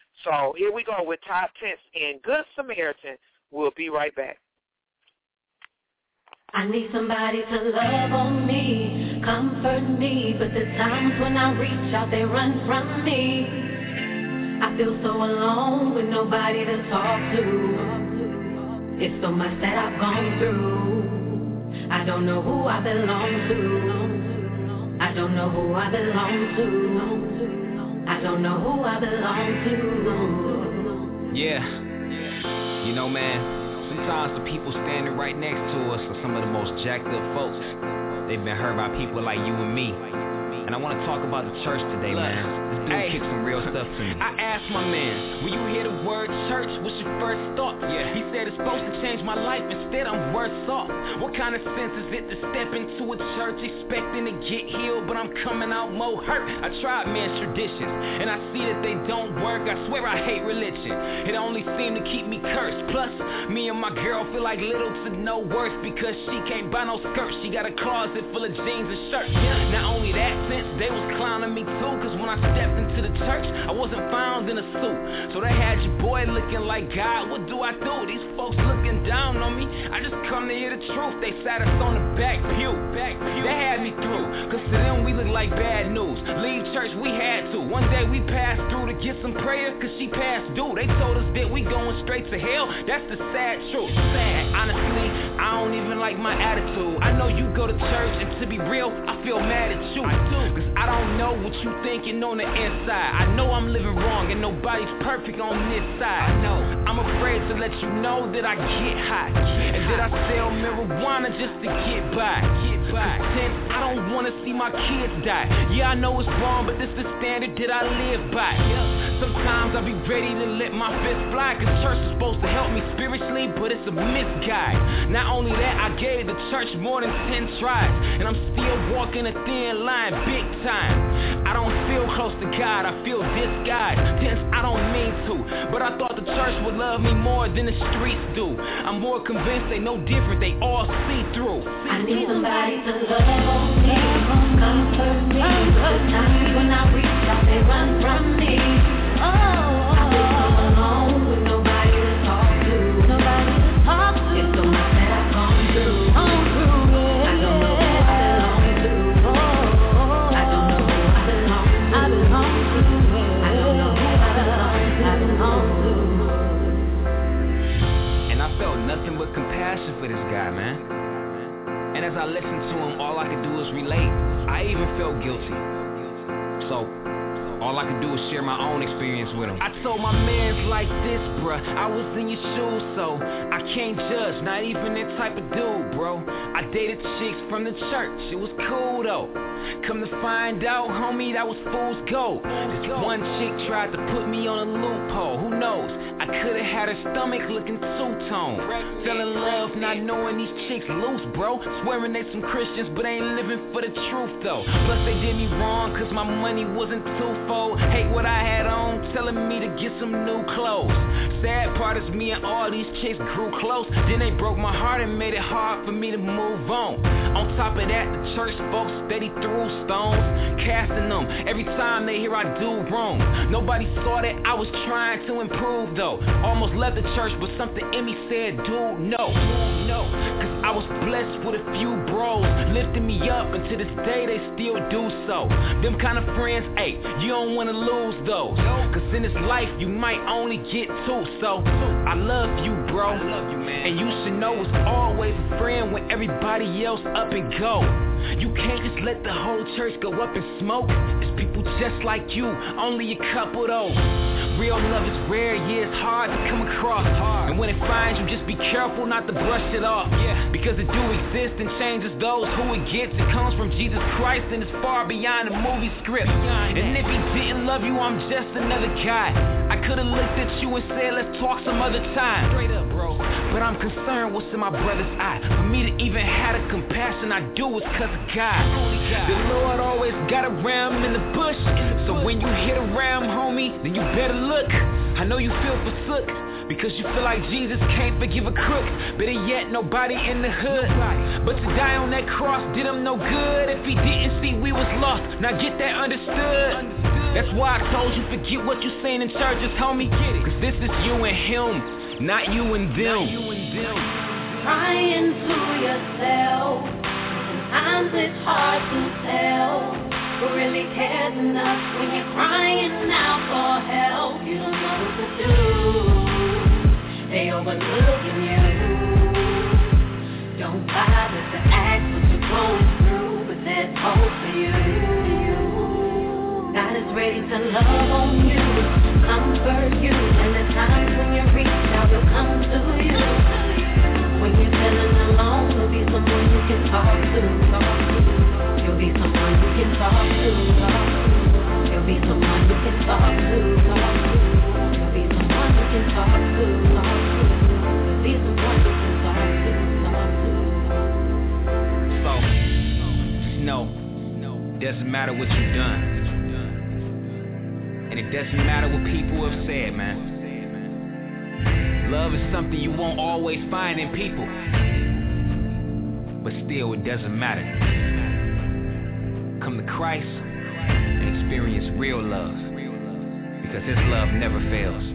So here we go with Todd Tense in Good Samaritan. We'll be right back. I need somebody to love on me, comfort me, but the times when I reach out, they run from me. I feel so alone with nobody to talk to. It's so much that I've gone through. I don't know who I belong to. I don't know who I belong to. I don't know who I belong to. Yeah, you know, man. Sometimes the people standing right next to us are some of the most jacked up folks. They've been hurt by people like you and me. And I want to talk about the church today, man. This dude hey. kicked some real stuff to me. I asked my man, when you hear the word church, what's your first thought? Yeah. He said it's supposed to change my life, instead I'm worse off. What kind of sense is it to step into a church expecting to get healed, but I'm coming out more hurt? I tried men's traditions, and I see that they don't work. I swear I hate religion. It only seemed to keep me cursed. Plus, me and my girl feel like little to no worth because she can't buy no skirt. She got a closet full of jeans and shirts. Not only that, since they was clowning me too, cause when I stepped stepped into the church, I wasn't found in a suit. So they had your boy looking like God, what do I do? These folks looking down on me, I just come to hear the truth. They sat us on the back pew, back pew. They had me through, cause to them we look like bad news. Leave church, we had to. One day we passed through to get some prayer, cause she passed due. They told us that we going straight to hell, that's the sad truth. Sad, honestly, I don't even like my attitude. I know you go to church, and to be real, I feel mad at you. I do, cause I don't know what you thinking on the inside. I know I'm living wrong, and nobody's perfect on this side. I know, I'm afraid to let you know that I get high, and that I sell marijuana just to get by. Get by. Since I don't wanna see my kids die. Yeah, I know it's wrong, but this the standard that I live by. Sometimes I'll be ready to let my fist fly, cause church is supposed to help me spiritually, but it's a misguide. Not only that, I gave the church more than ten tries, and I'm still walking a thin line, big time. I don't feel close to God, I feel disguised. Tense, I don't mean to, but I thought the church would love me more than the streets do. I'm more convinced they no different, they all see through. I need somebody to love on me, comfort me. The times when I reach out, they run from me. Oh, I feel so alone with nobody to talk to. Nobody to talk to. It's so much that I've gone through. Gone through. I don't know who I belong to. Oh, I don't know who I belong to. I belong to. I don't know who I belong to. I belong to. And I felt nothing but compassion for this guy, man. And as I listened to him, all I could do was relate. I even felt guilty. So all I could do was share my own experience with him. I told my mans like this, bruh, I was in your shoes, so I can't judge, not even that type of dude, bro. I dated chicks from the church, it was cool though. Come to find out, homie, that was fool's gold. This one chick tried to put me on a loophole, who knows? I could've had her stomach looking two-tone. Fell in love not knowing these chicks loose, bro. Swearing they some Christians, but ain't living for the truth though. Plus they did me wrong, cause my money wasn't twofold. Hate what I had on, telling me to get some new clothes. Sad part is me and all these chicks grew close. Then they broke my heart and made it hard for me to move on. On top of that, the church folks steady threw stones, casting them every time they hear I do wrong. Nobody saw that I was trying to improve though. Almost left the church, but something in me said, dude, no, no. Cause I was blessed with a few bros, lifting me up, and to this day they still do so. Them kind of friends, ayy, you don't wanna lose those. Cause in this life you might only get two. So I love you, bro. I love you, man. And you should know it's always a friend when everybody else up and go. You can't just let the whole church go up in smoke. It's people just like you, only a couple though. Real love is rare, yeah, it's hard to come across. And when it finds you, just be careful not to brush it off. Yeah, because it do exist and changes those who it gets. It comes from Jesus Christ and it's far beyond the movie script. And if he didn't love you, I'm just another guy. I could've looked at you and said, let's talk some other time. Straight up, bro. But I'm concerned what's in my brother's eye. For me to even have the compassion I do is cause of God. The Lord always got a ram in the bush. So when you hit a ram, homie, then you better look. I know you feel forsook, because you feel like Jesus can't forgive a crook. Better yet, nobody in the hood. But to die on that cross did him no good. If he didn't see we was lost, now get that understood. That's why I told you, forget what you saying in churches, homie. Cause this is you and him, not you and them. Crying to yourself, sometimes it's hard to tell who really cares enough when you're crying out for help. You don't know what to do, they overlooking you. Don't bother to ask what you're going through, but there's hope for you. God is ready to love on you, comfort you, and the times when you reach out, he'll come to you. When you're feeling alone, there'll be someone you can talk to. You'll be someone you can talk to. You'll be someone you can talk to. You'll be someone you can talk to. You'll be someone you can talk to. So, no, doesn't matter what you've done. And it doesn't matter what people have said, man. Love is something you won't always find in people. But still, it doesn't matter. Come to Christ, and experience real love, because His love never fails.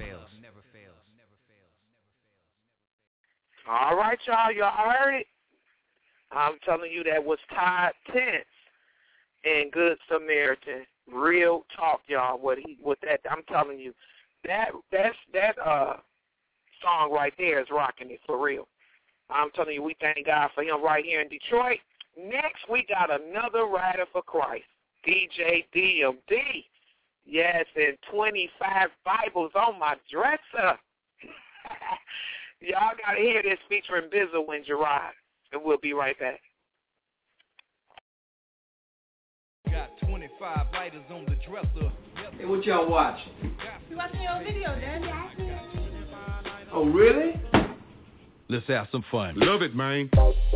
All right, y'all. Y'all heard it. I'm telling you, that was Todd Tense and Good Samaritan. Real talk, y'all. What he, what that? I'm telling you, that that's that uh song right there is rocking it for real. I'm telling you, we thank God for him right here in Detroit. Next, we got another rider for Christ, D J D M D. Yes, and twenty-five Bibles on my dresser. Y'all got to hear this featuring Bizzle and Gerard, and we'll be right back. Got twenty-five lighters on the dresser. Hey, what y'all watching? We watching your video, Daddy. Oh, really? Let's have some fun. Love it, man.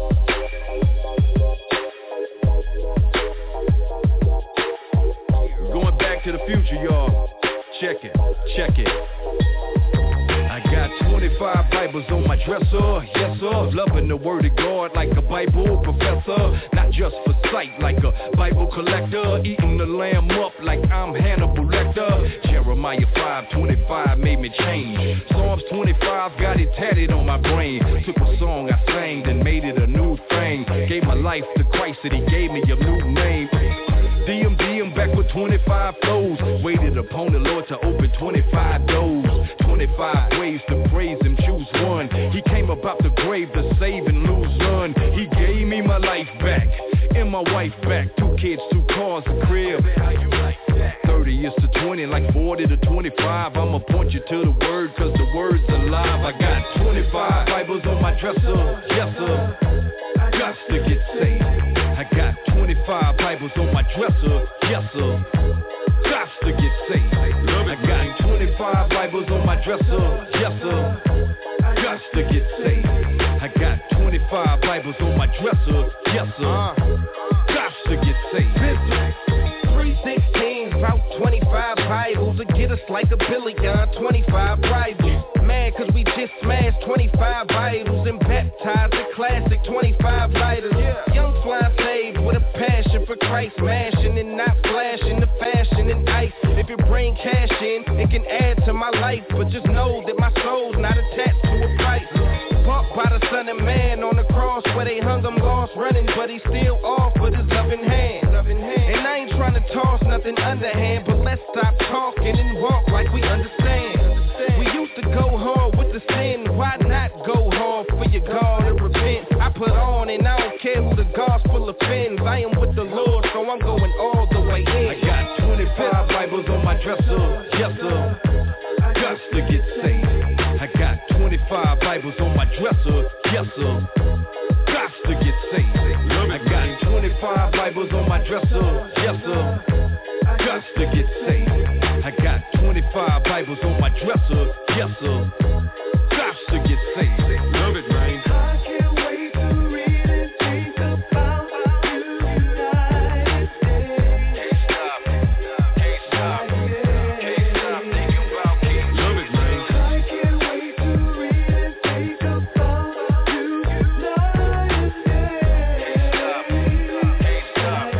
Going back to the future, y'all. Check it, check it. I got twenty-five Bibles on my dresser, yes sir. Loving the word of God like a Bible professor. Not just for sight like a Bible collector. Eating the lamb up like I'm Hannibal Lecter. Jeremiah five twenty-five made me change. Psalms twenty-five got it tatted on my brain. Took a song I sang and made it a new thing. Gave my life to Christ and He gave me a new name. D M D, I'm back with twenty-five flows. Waited upon the Lord to open twenty-five doors. twenty-five ways to praise Him, choose one. He came about the grave to save and lose none. He gave me my life back and my wife back. Two kids, two cars, a crib. thirty years to twenty, like forty to twenty-five. I'ma point you to the word, cause the word's alive. I got twenty-five Bibles on my dresser, yes sir. Got to get saved. I got twenty-five Bibles on my dresser, yes sir. Got to get saved. I got twenty-five Bibles on my dresser, yes sir. Got to get saved. I got twenty-five Bibles on my dresser, yes sir. Got to get saved. three sixteen, about twenty-five Bibles to get us like a billion, twenty-five rivals. Mad cause we just smashed twenty-five Bibles and baptized the classic twenty-five lighters. Yeah. Young fly saved with a passion for Christ, mashing and not flashing the fashion and ice. If your brain cash in, it can add to my life, but just know that my soul's not attached to a price. Bought by the Son of Man on the cross where they hung him lost running, but he still off with his loving hand. And I ain't trying to toss nothing underhand, but let's stop talking and walk like we understand. We used to go hard with the sin, why not go hard for your God and repent? I put on and I don't care who the gospel offends. I am with the Lord, so I'm going all the way in. I got twenty-five Bibles on my dresser, yes sir. Got to get saved. I got twenty-five Bibles on my dresser, yes sir. Got to get saved. I got twenty-five Bibles on my dresser, yes sir. Got to get saved. I got twenty-five Bibles on my dresser, yes sir. Got to get saved. Love it, man. I can't wait to read and think about you, United States. Can't stop, can't stop, can't stop thinking about King. Love it, man. I can't wait to read and think about you, United States. Can't stop,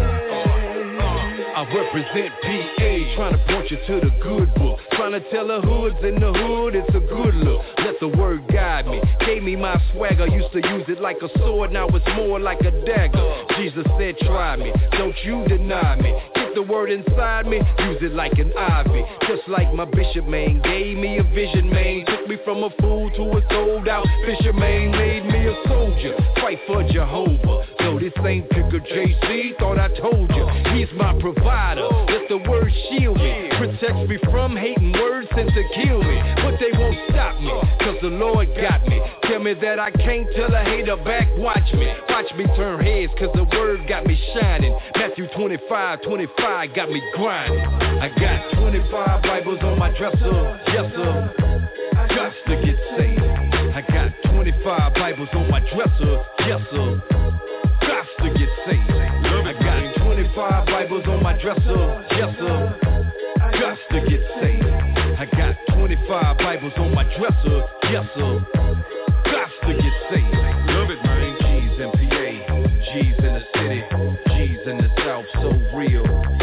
can't stop. I represent P A, trying to point you to the good book. Trying to tell the hoods in the hood it's a good look. Let the word guide me. Gave me my swagger, used to use it like a sword, now it's more like a dagger. Jesus said try me, don't you deny me. Get the word inside me, use it like an ivy. Just like my bishop man gave me a vision, man. Took me from a fool to a sold out fisherman. Made me a soldier, fight for Jehovah. No, this ain't Picker J C, thought I told you. He's my provider, let the word shield me. Protects me from hating words sent to kill me. But they won't stop me, cause the Lord got me. Tell me that I can't tell a hater back, watch me. Watch me turn heads, cause the word got me shining. Matthew twenty-five, twenty-five got me grinding. I got twenty-five Bibles on my dresser, yes sir. Got to get saved. I got twenty-five Bibles on my dresser, yes sir. Got to get saved. I got twenty-five Bibles on my dresser, yes sir. Got to get saved. I got twenty-five Bibles on my dresser, yes sir. Got to get saved. Love it, man. G's in P A, G's in the city, G's in the South, so real.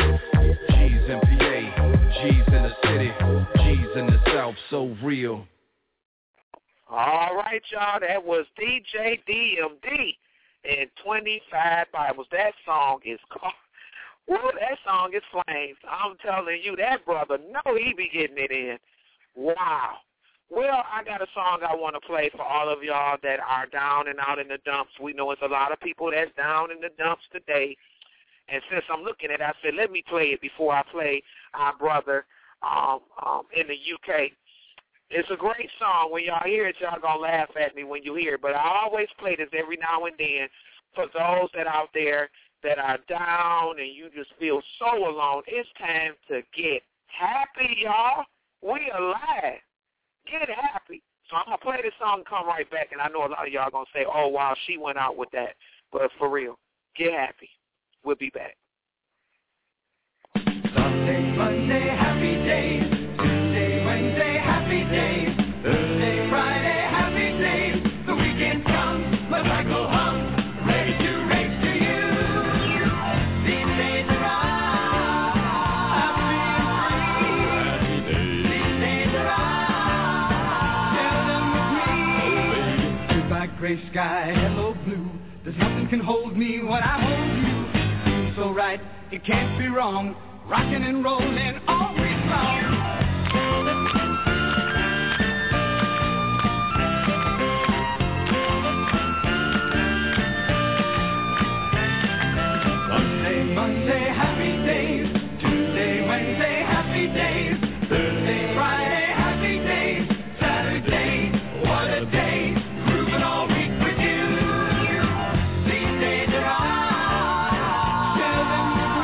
so real. All right, y'all. That was D J D M D and twenty-five Bibles. That song is called, well, that song is flames. I'm telling you, that brother, no, he be getting it in. Wow. Well, I got a song I want to play for all of y'all that are down and out in the dumps. We know it's a lot of people that's down in the dumps today. And since I'm looking at it, I said, let me play it before I play our brother um, um, in the U K. It's a great song. When y'all hear it, y'all going to laugh at me when you hear it. But I always play this every now and then for those that out there that are down and you just feel so alone. It's time to get happy, y'all. We alive. Get happy. So I'm going to play this song and come right back. And I know a lot of y'all going to say, oh, wow, she went out with that. But for real, get happy. We'll be back. Sunday, Monday, happy days. Tuesday, Wednesday, happy days. Thursday, Friday, happy days. The weekend comes, my cycle hums, ready to race to you. These days are I'm being free. These days are tell them with me. Goodbye, gray sky, hello, blue. There's nothing can hold me when I hold you. So right, it can't be wrong. Rockin' and rollin' all week long. Sunday, Monday, happy days. Tuesday, Wednesday, happy days. Thursday, Friday, happy days. Saturday, what a day. Groovin' all week with you. These days are ours. Tell them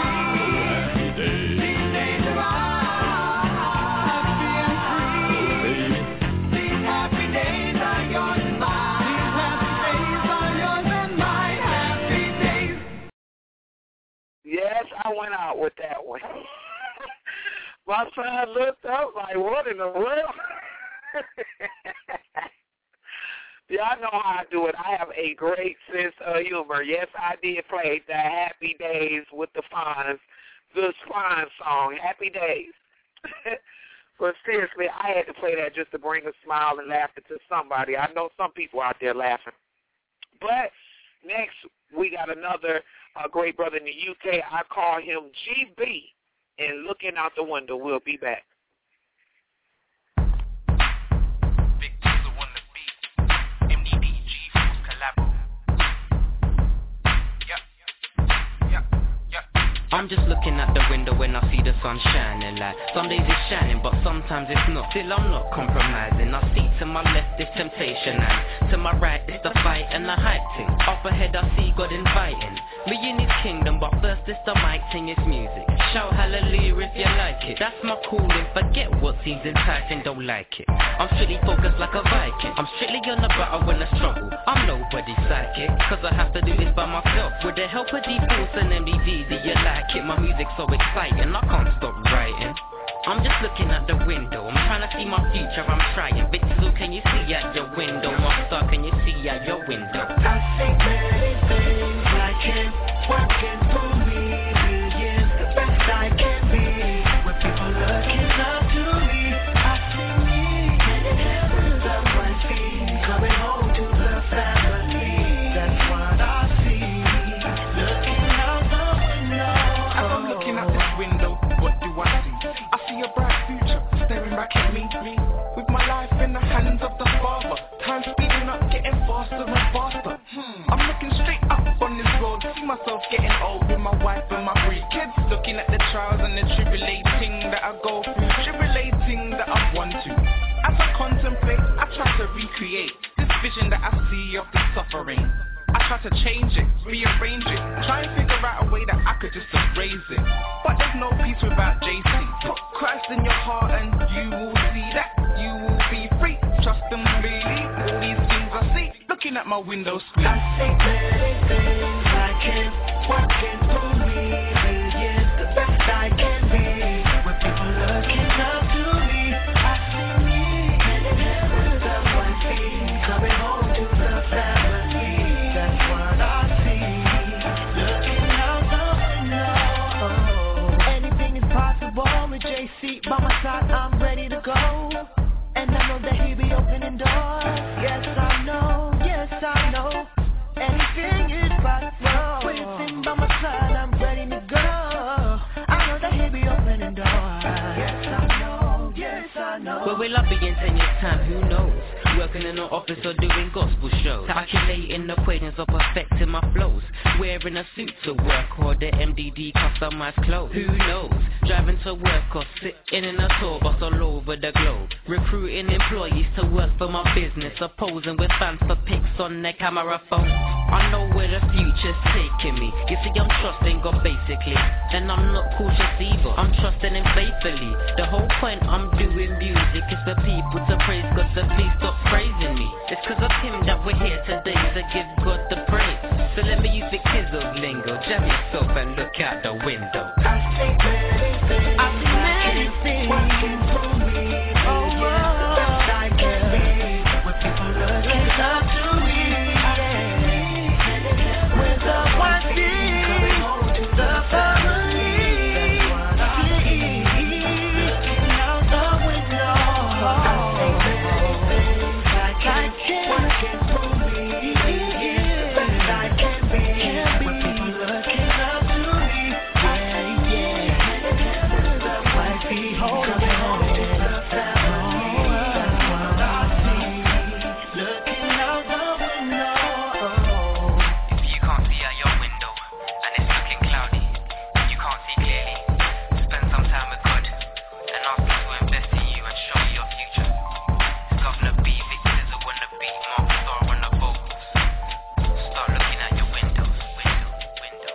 these days are ours. Being free. These happy days are yours and mine. These happy days are yours and mine. Happy days. Yes, I went out with that one. My son looked up like, what in the world? Y'all know how I do it. I have a great sense of humor. Yes, I did play the Happy Days with the Fonz, the Fonz song, Happy Days. But seriously, I had to play that just to bring a smile and laughter to somebody. I know some people out there laughing. But next, we got another uh, great brother in the U K. I call him G B. And looking out the window, we'll be back. Big Tizzle on the beat. M D D G Fools collabo. Yep. Yep. Yep. I'm just looking out the window when I see the sun shining like some days it's shining, but sometimes it's not. Still I'm not compromising. I see to my left is temptation and to my right is the fight and the hype thing. Up ahead I see God inviting me in his kingdom, but first it's the mic thing, it's music. Shout hallelujah if you like it. That's my calling. Forget what seems enticing, don't like it. I'm strictly focused like a Viking. I'm strictly on the battle when I struggle. I'm nobody's psychic, cause I have to do this by myself. With the help of D-Force and M D D, do you like it? My music's so exciting, I can't stop writing. I'm just looking out the window, I'm trying to see my future, I'm trying. Bitches, can you see out your window? Monster, can you see out your window? I see many things I can't working for me. Being the best I can be. With people looking up to me, I see me getting heavens up my feet, coming home to the family. That's what I see. Looking out the window. As I'm looking out this window, what do I see? I see a bright future staring back at me. With my life in the hands of the Father. Time speeding up, getting faster and faster. Hmm. I'm looking straight up on this road. See myself getting old with my wife and my three kids. Looking at the trials and the tribulating that I go through. Tribulating that I've won to. As I contemplate, I try to recreate this vision that I see of the suffering. I try to change it, rearrange it, try and figure out a way that I could just erase it. But there's no peace without J C. Put Christ in your heart and you will see that you will be free. Trust and believe all these things I see. Looking at my window screen, I see many things I can't working for me. Being the best I can be. With people looking up to me, I see me getting heavens up my feet, coming home to the family. That's what I see. Looking out the window. Anything is possible with J C by my side. I'm ready to go. And will I be in ten years time? Who knows? Working in an office or doing gospel shows, calculating equations or perfecting my flows, wearing a suit to work or the M D D customized clothes. Who knows? Driving to work or sitting in a tour bus all over the globe, recruiting employees to work for my business, or posing with fans for pics on their camera phone. I know where the future's taking me. You see, I'm trusting God basically, and I'm not cautious either. I'm trusting Him faithfully. The whole point I'm doing music is for people to praise God, so please stop praising me. It's cause of Him that we're here today, to give God the praise. So let me use the Kizzle lingo, jam yourself and look out the window. I see many things, I see many things working for me. Oh, yes, the best I can be. When people looking up to me, with the one thing, the family, looking out the window. Working for me, the best I can be. When people looking up to me, yeah, yeah. The white feet holding on to the family. That's what I see. Looking out the window. If you can't see out your window and it's looking cloudy, you can't see clearly, spend some time with God and ask Him to invest in you and show you your future. Governor B, Vic Sizzle on the beat, Mark Star on the vocals. Start looking at your windows, window, window.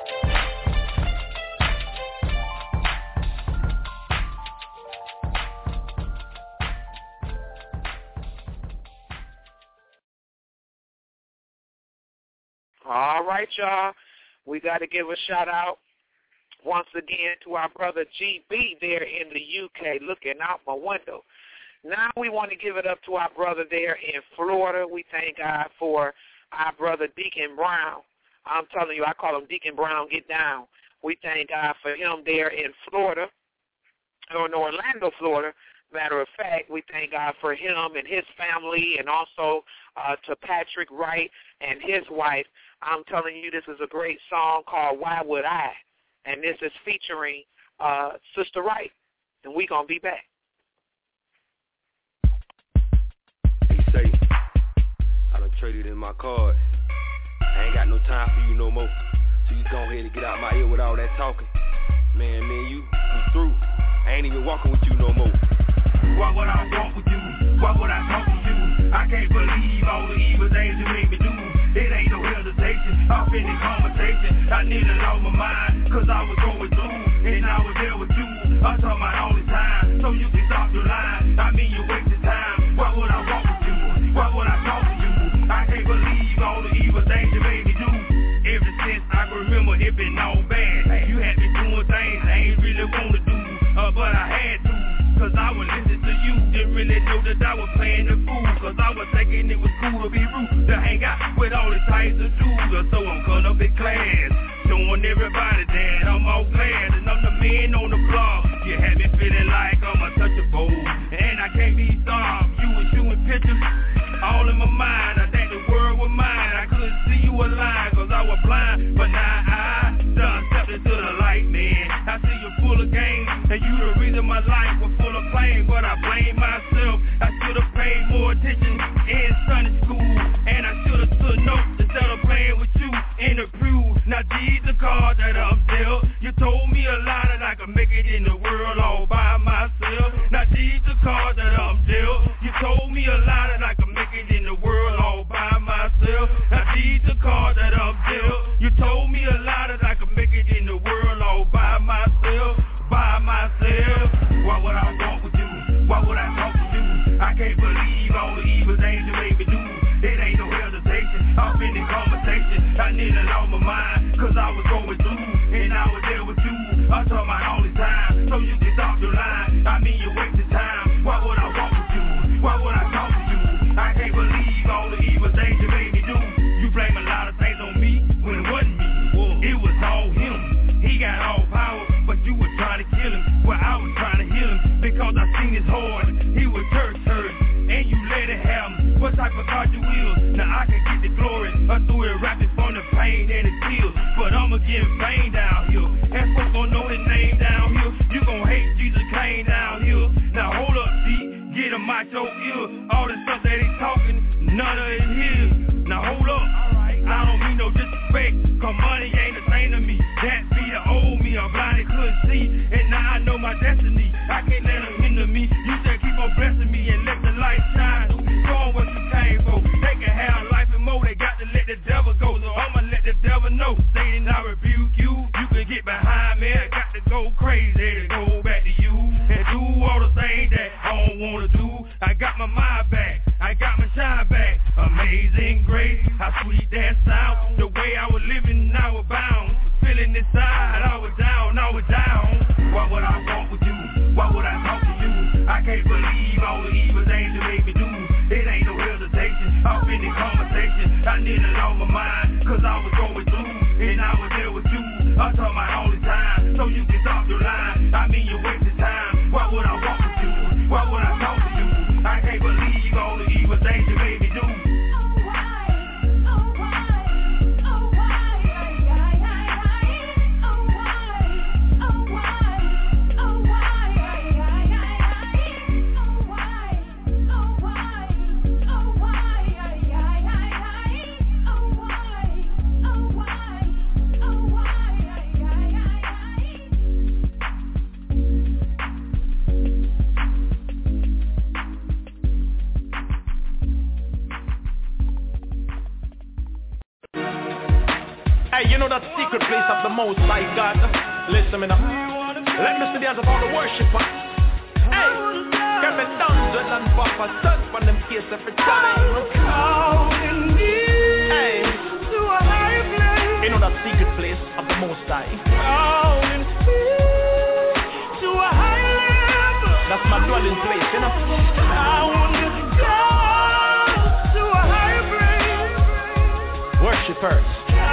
All right, y'all. We got to give a shout out once again to our brother G B there in the U K, looking out my window. Now we want to give it up to our brother there in Florida. We thank God for our brother Deacon Brown. I'm telling you, I call him Deacon Brown, get down. We thank God for him there in Florida, or in Orlando, Florida. Matter of fact, we thank God for him and his family, and also uh, to Patrick Wright and his wife. I'm telling you, this is a great song called Why Would I? And this is featuring uh, Sister Wright. And we're going to be back. Hey, say, I done traded in my card. I ain't got no time for you no more. So you go ahead and get out my ear with all that talking. Man, man, you, we through. I ain't even walking with you no more. Why would I walk with you? Why would I talk to you? I can't believe all the evil things you made me do. It ain't no hesitation, I'm in the conversation. I nearly lost my mind, cause I was going through, and I was there with you. I told my only time, so you can stop your line. I mean you wasted time. Why would I walk with you? Why would I talk to you? I can't believe all the evil things you made me do. Ever since I can remember, it been all bad. You had me doing things I ain't really wanna do, uh, but I had to. Cause I was listening to you, didn't really know that I was playing the fool. Cause I was thinking it was cool to be rude, to hang out with all the types of dudes. So I'm caught up in class, showing everybody that I'm all glad. And I'm the man on the block, you had me feeling like I'm untouchable. And I can't be stopped, you was shooting pictures all in my mind. I think the world was mine, I couldn't see you alive cause I was blind. But now I done stepped into the light, man. I see you full of game, and you the reason my life was full of pain. But I blame myself, I should've paid more attention in Sunday school. And I should've took notes instead of playing with you in the pew. Now these the cards that I'm dealt. You told me a lot that I could make it in the world all by myself. Now these the cards that I'm dealt. You told me a lot that I could make it in the world all by myself. Now these the cards that I'm dealt. You told me a lot that I could make it in the world all by myself. By myself. Why would I walk with you? Why would I talk to you? I can't believe all the evil things you made me do. It ain't no hesitation, I'm in the conversation. I nearly lost my mind, cause I was going through, and I was there with you. I told my only time, so you can stop your line. I mean you wasted time. Why would I walk with you? Why would I talk to you? I can't believe all the evil things you made me do. You blame a lot of things on me, when it wasn't me. It was all him. He got all power, but you were trying to kill him. Well, I was trying to heal him, because I seen his heart. He was church hurt, and you let it have him. What type of God you will? Now I can get the glory. I threw it rapping from the pain and the tears, but I'ma get vain down here. And folks gon' know his name down here. You gon' hate Jesus Kane down here. Now hold up, D, get him out devil know. Satan, I rebuke you. You can get behind me. I got to go crazy to go back to you and do all the things that I don't wanna do. I got my mind back. I got my shine back. Amazing grace, how sweet that sound. The way I was living, I was bound. Feeling inside, I was down, I was down. Why would I walk with you? Why would I talk to you? I can't believe all the evil things you made me do. It ain't no hesitation, I've been in conversation. I needed it on my mind, cause I was going through. And I was there with you, I told my only time. So you can stop your line, I mean you're wasting time. Why would I walk with you? Why would I talk to you? I can't believe all the evil things you made me do. You know that secret place of the Most High God. Listen me now. Let me see the hands of all the worshippers. Hey, get me Dungeon and Papa Sun from them case every time. Calling me hey, to a higher place. You know that secret place of the Most High. Calling me to a higher level. That's my dwelling place, you know. I want to go to a higher place. Worshippers.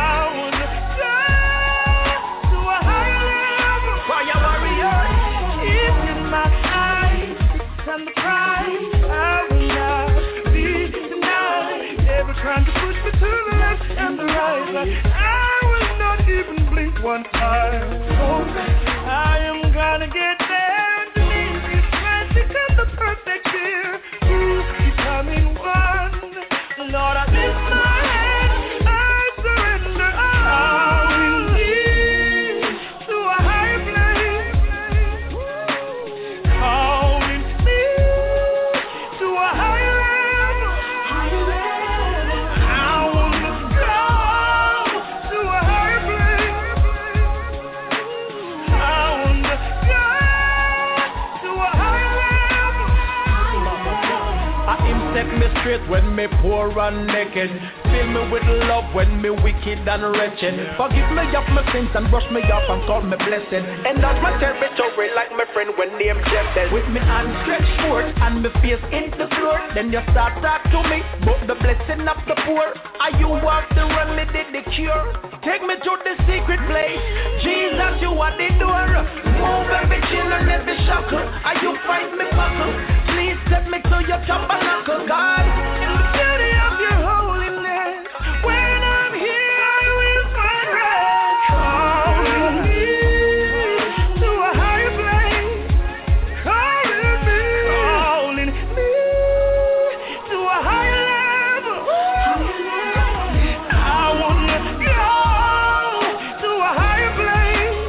Trying to push me to the left and the right. I will not even blink one time. Oh, I am gonna get there and believe it's magic and the perfect year. Ooh, becoming one. Lord, I lift my hand, I surrender all in me to a higher place. Calling me to a higher level. Higher level. Set me straight when me poor and naked. Fill me with love when me wicked and wretched. Forgive me of my sins and brush me off and call me blessed. And that's my territory like my friend when named Jeff. With me hand stretched forth and me face in the floor. Then you start talk to me about the blessing of the poor. Are you want the remedy, the cure? Take me to the secret place. Jesus, you are the door. Move every chill and every shackle. Are you find me buckle? Please set me to your tabernacle, God. In the beauty of your holiness, when I'm here, I will find rest. Calling me to a higher place. Calling me, calling me to a higher level. I wanna go to a higher place.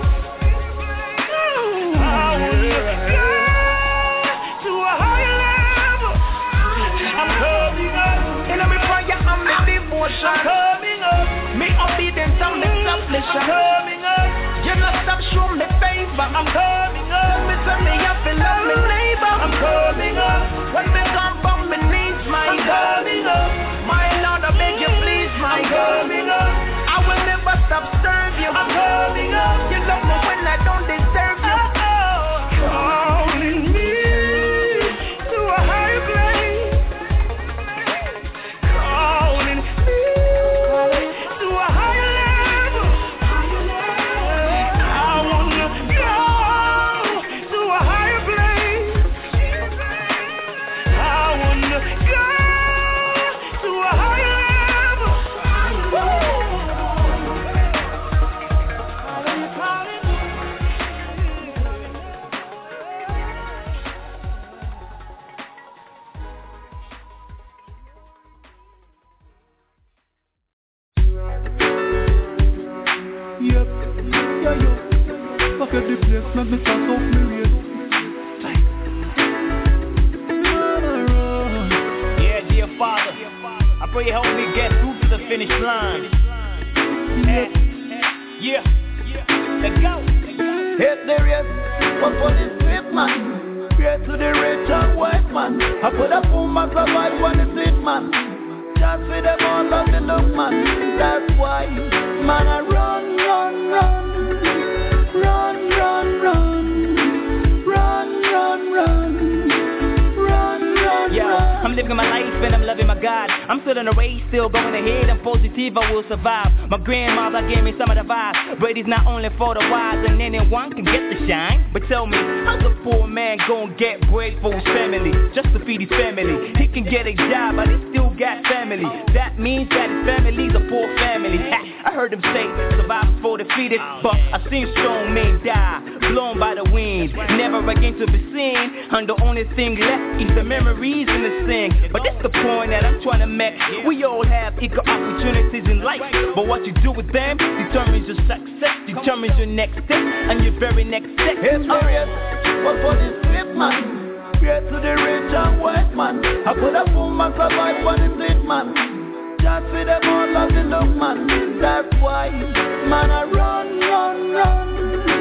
I wanna go to a higher level. I'm coming up. In every prayer and my devotion, I'm coming up. me obedience and me selfless. I'm coming up. You not stop show me favor. I'm coming up. Tell me, tell me, I feel love me neighbor. I'm coming up. When me come from me needs, my I'm God. coming up. My Lord, I beg you please, my I'm God. coming up. I will never stop serve you. I'm coming up. You love me when I don't deserve you. Calling me to a higher place. Calling me to a higher level. I wanna go to a higher place. I wanna go to a higher level. Yep, yeah, yo. Look at the place, let me start off me waist. Yeah, dear Father, I pray you help me get through to the finish line. beat. Yeah, let's go. Hit the race, but for this sweet man. Straight to the rich and white man. I put a boom and survive on the sweet man. Just with them all of the look man. That's why, man, I run, run, run. Run, run, run. Run, run, run. Run, run, yeah, run. I'm living my life and I'm loving my God. I'm still in the race, still going ahead. I'm positive, I will survive. My grandmother gave me some of the vibes. But it's not only for the wise and anyone can get the shine. But tell me, how's a poor man gonna get bread for his family? Just to feed his family. He can get a job, but he still got family. That means that his family's a poor family. I heard him say, survivors for defeated. But I've seen strong men die, blown by the wind, never again to be seen. And the only thing left is the memories and the sing. But that's the point that I'm trying to make. We all have equal opportunities in life, but what you do with them determines your success, determines your next step and your very next step. It's serious, but for this sweet man, straight to the rich and white man. I put a boom and survive on the sweet man. Just with them all of the look man. That's why, man, I run, run, run.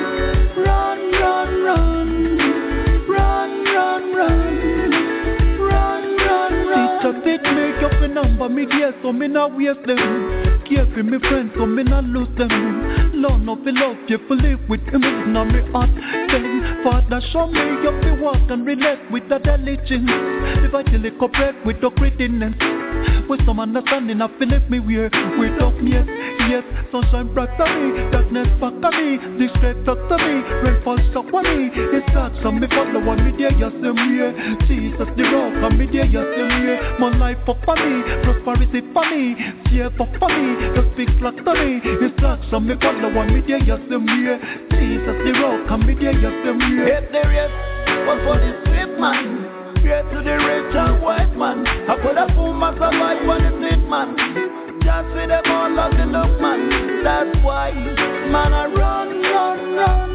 Run, run, run. Run, run, run. Run, run, run. Teacher teach me up a number, me dear, so me not waste them. Care for me friends, so me not lose them. Learn of the love, you to live with him, it's not me heart. Then, Father, show me up the walk and relate with the diligence. If I till it cooperate with the greatness. With some understanding, I feel it me wear. Without me, yes, yes, sunshine bright for me. Darkness back to me, this straight up to me. Rain falls up on me, it starts on me. Follow on me there, yes, them here. Jesus the rock, and me there, yes, them here. My life up for me, prosperity for me. Fear up for me, the speak like to me. It starts on me, follow on me there, yes, them here. Jesus the rock, and me there, yes, them here. Hit the race, but for this sweet man. Straight to the rich and white man. I put a boom and survive on the sweet man. Just with them all of the look man. That's why, man, I run, run, run.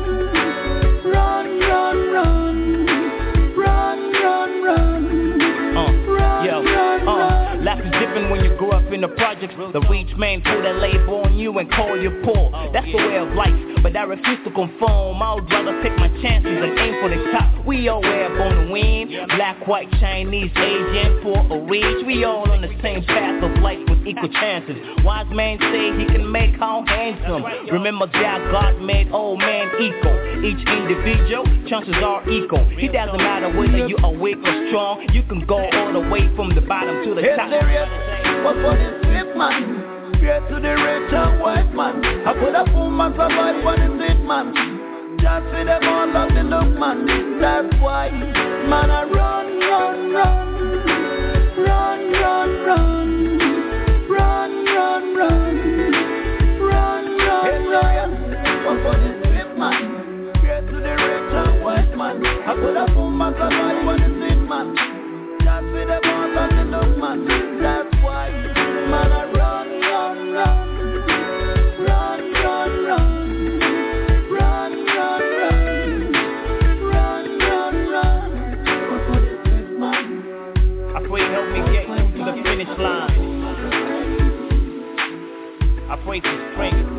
Run, run, run. Run, run, run. Uh, run, yo, run, uh, run. life is different when you grow up in the projects. The rich man put that label on you and call you poor. That's the way of life, but I refuse to conform. I would rather take my chances and aim for the top. We all wear on the wind. Black, white, Chinese, Asian, poor or rich. We all on the same path of life with equal chances. Wise man say he can make all handsome. Remember that God made all men equal. Each individual, chances are equal. It doesn't matter whether you are weak or strong. You can go all the way from the bottom to the It's top. serious, but for this sweet man. Straight to the rich and white man. I put a boom and survive on the sweet man. Just with them all of the look man. That's why, man, I run, run, run. Run, run, run. Run, run, run. Run, run, run. But for this sweet man. Straight to the rich and white man. I put a boom and survive on the sweet man. Just with them all of the look man. That's why, man, I run, run, run. Run, run, run. Run, run, run. Run, run, run. But for this sweet man. I pray help me get to the finish line. I pray to spring it.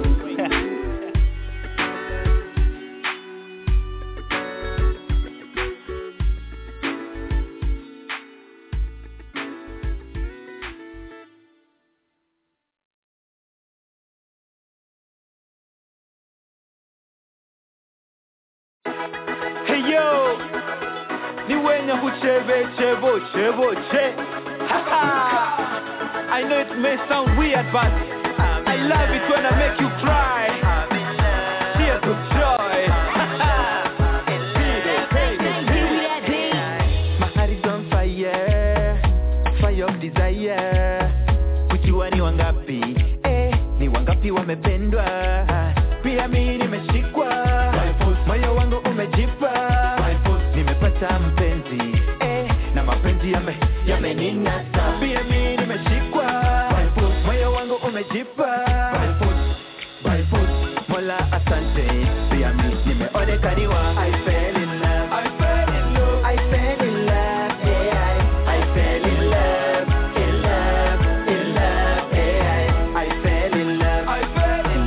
Hey yo, ni wenye hucheve chevo chevo che. I know it may sound weird, but I love it when I make you cry. Tears of joy. My heart is on fire, fire of desire. Kuchiwa ni wangapi, eh, ni wangapi wamependwa. Pia mimi nimeshikwa. Moyo wangu umejipa, nimepata mpenzi, eh, na mapenzi yame, yameninasa. Pia mimi nimeshikwa, moyo wangu umejipa, Mola asante. Pia mimi nimeonekaniwa. I fell in love, I fell in love, I fell in love, yeah, I, I fell in love, in love, in love, yeah, I, I fell in love, I fell in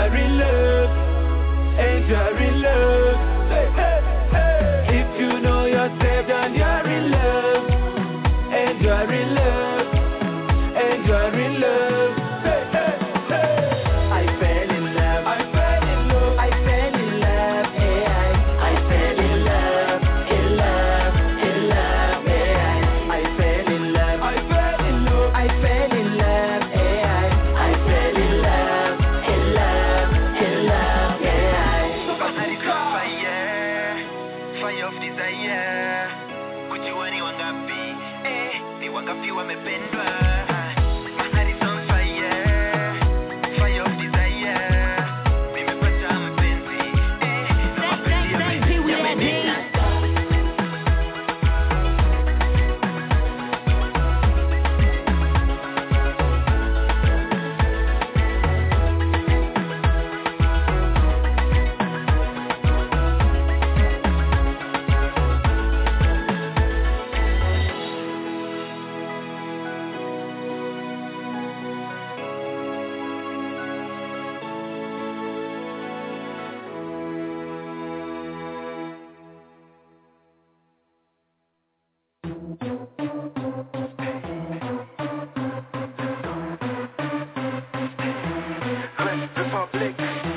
are in love, and you are in love. Say, hey, hey. If you know you're saved and you are in love, and you are in love, and you are in love. Say, hey, hey. I fell in love, I fell in love, I fell in love, hey, I, I fell in love, in love, in love, hey, I, I fell in love, I fell in love, I fell in love, hey, I, I fell in love, in love, in love, hey, I. Fire, fire of desire. Could you anyone got be? Eh, the one got you wamependwa. My heart is on fire, fire of desire. Nimepata mpenzi, eh, na mapenzi yamenita. Republic.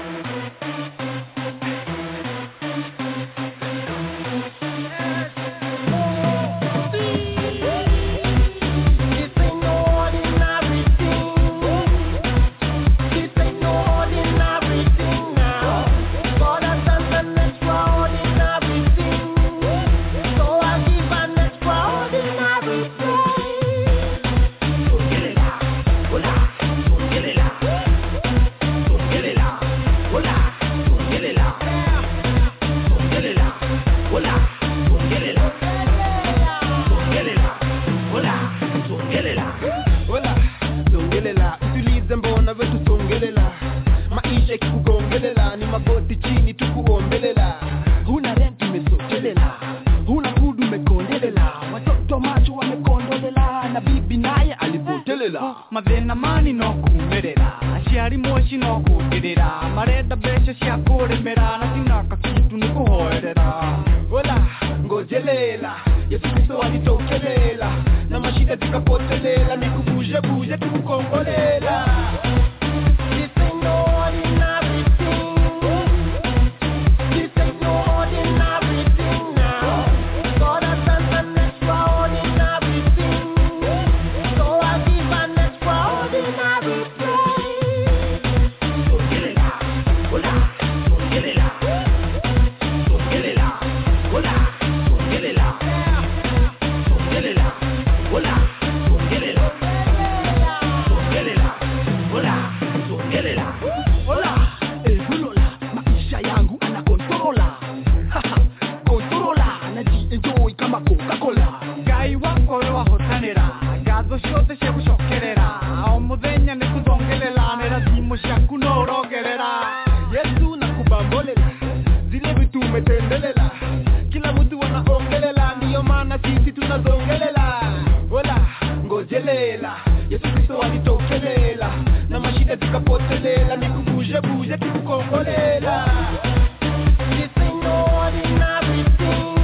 Mavena mani no kumerera Ashiari moshi no kugerera Mareda besha shiakore mera Na sinaka kitu ni kuhoerera Hola, ngojelela Yesu Kristo alitokelela Na mashida tukapotelela Ni kubuje buje tukukongolela. This ain't no ordinary thing. This ain't no ordinary thing now. God has done an extraordinary thing. So I give an extraordinary praise. Songelela, hola, songelela. Songelela, hola, songelela. Songelela, hola, songelela. Songelela, hola, songelela. Hola, eh, hulola, maisha yangu anakontrola. Haha, kontrola, naji-enjoy kama Coca-Cola. Gai wako wa hotanera Gazo shote shebu shokerera Omudenya ne kuzongelela Nera zimo shaku no rogerera Yesu nakubambolela, zile vitu umetendelela. Kila mtu anaongelela, ndiyo maana sisi tunazongelela. Hola, ngojelela, Yesu Kristo alitokelela. Na mashida tukapotelela, ni kubuje buje tukukongolela. This ain't no ordinary thing.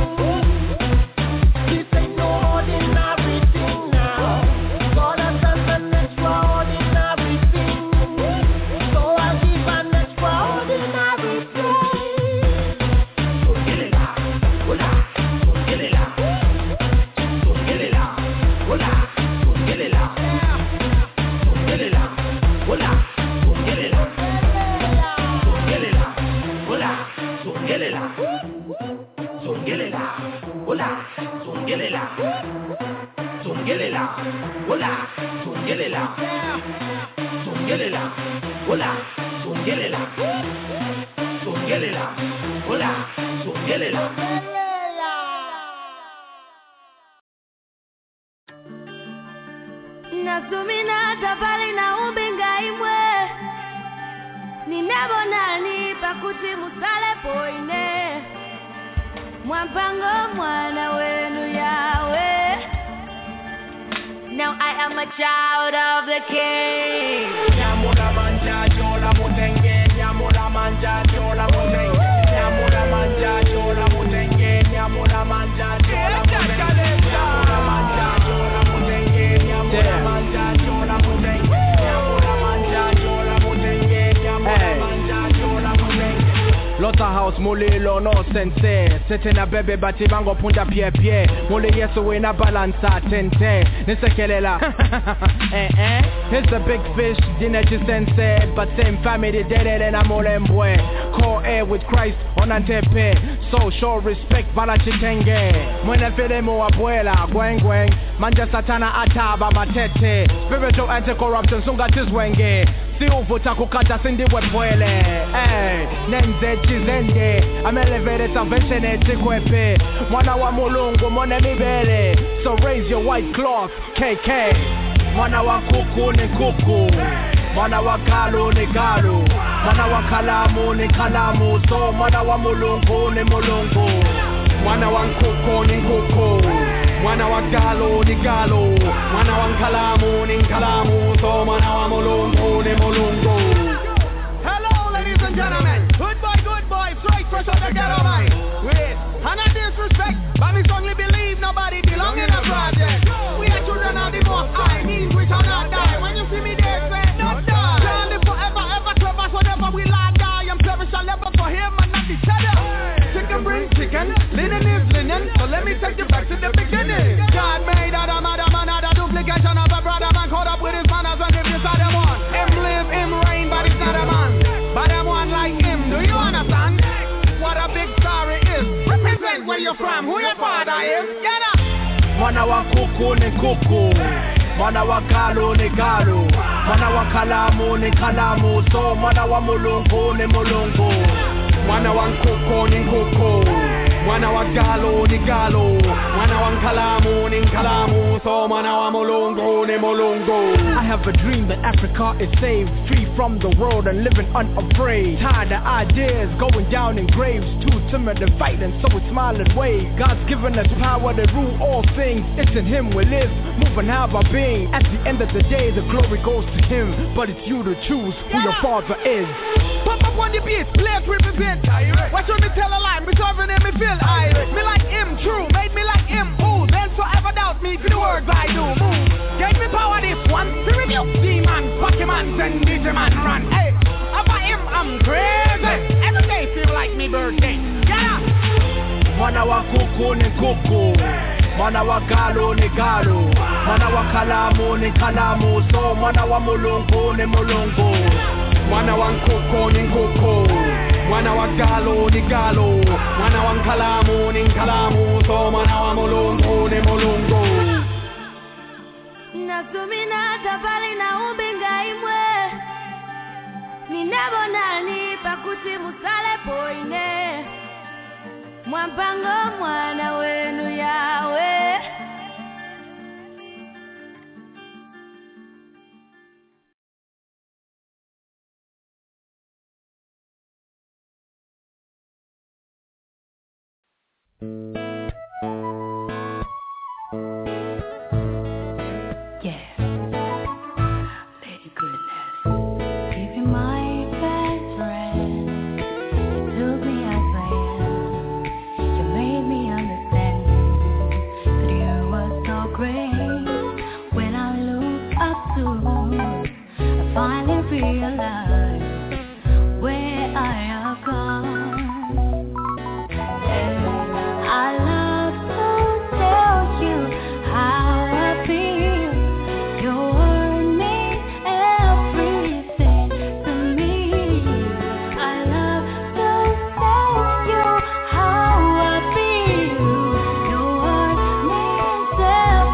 This ain't no ordinary thing now. God has done an extraordinary thing. So I give an extraordinary praise. Songelela, hola, songelela. Songelela, hola, songelela. Songelela, hola, songelela. Songelela, hola, songelela. Songelela, hola, songelela. Songelela, hola, songelela. Songelela, hola, songelela. Songelela, hola, songelela. Nasumina tabali na ubenga imwe Ninabonani pakuti musale poine Mwampango mwana wenu yawe Now I am a child of the king Nyamuna manja jola mutenge manja chola muteng. Nyamuna manja chola muteng. Nyamuna manja chola muteng. Nyamuna manja chola muteng. Nyamuna manja chola muteng. Nyamuna manja chola muteng. Nyamuna manja chola muteng. Lotta house mulilo no sense. Sete na bebe bati bango punda pie pie. Mule yeso we na balansa tente. Nisekelela. eh eh. It's a big fish, dinechi sense. But same family dead and I'm all embwe. Co-air with Christ on antepe. So show respect bala chitenge. Mwene fede mo abuela gweng gweng. Manja satana ataba matete. Spiritual anti-corruption sunga tizwenge. Si uvuta kukata sindi wepwele. Eh, nenze chizende. I'm elevated salvation etikwepe. Mwana wa mulungu mone mibele. So raise your white cloth, K K. Mwana wa kuku ni kuku. Mwana wa kalu ni kalu. Mwana wa kalamu ni kalamu. So mwana wa mulungu ni mulungu. Mwana wa kuku ni kuku. Mwana wa galu ni galu. Mwana wa kalamu ni kalamu. So mwana wa mulungu ni mulungu. Hello ladies and gentlemen. Good boy, good boy. Straight fresh out the ghetto man. Wait, and I disrespect. But we strongly believe nobody belong in a project. We are children of the most high. Means we shall not die. When you see me there, say don't die. Shall live forever, ever clever. Whatever we lie, die. I'm perish shall never for him and not each other. Chicken bring chicken. Linen is linen. So let me take you back to the beginning. God made Adam, Adam, another duplication of a brother man caught up with his manners and if you saw them one. Him live, him reign, but he's not a man. But I'm one like him. Do you understand? What a big story is. Represent where you're from, who your father is. Get up. Mwana wa kuku ni kuku. Mwana wa kalu ni kalu. Mwana wa kalamu ni kalamu. So mwana wa mulungu ni mulungu. Mwana wa kuku ni kuku. Mwana wa galu ni galu. Mwana wa kalamu ni kalamu. So mwana wa mulungu ni mulungu. I have a dream that Africa is saved, free from the world and living unafraid. Tired of ideas going down in graves, too timid to fight and so we smile and wave. God's given us power to rule all things. It's in Him we live, move and have our being. At the end of the day, the glory goes to Him, but it's you to choose who your Father is. Pop up on the beat, let's represent. Why should me tell a lie? Me serving him, me feel irate. Me like him, true, made me like him, ooh. Then so ever doubt me, for the words I do, move. Gave me power this one, to rebuke demon, Pokemon, send Digimon run. Hey, about him, I'm crazy. Every day feel like me birthday. Get up. Mwana wa kuku ni kuku. Mwana wa galu ni galu. Mwana wa kalamu ni kalamu. So mwana wa mulungu ni mulungu. Mwana wa kuku ni kuku. Mwana wa galu ni galu. Mwana wa kalamu ni kalamu. So mwana wa mulungu ni mulungu. Nasumina tafali na ubinga imwe. Ninabona ni pakuti musale poine. Mwampango mwana wenu yawe.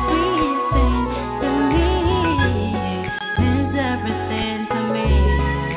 Everything to me.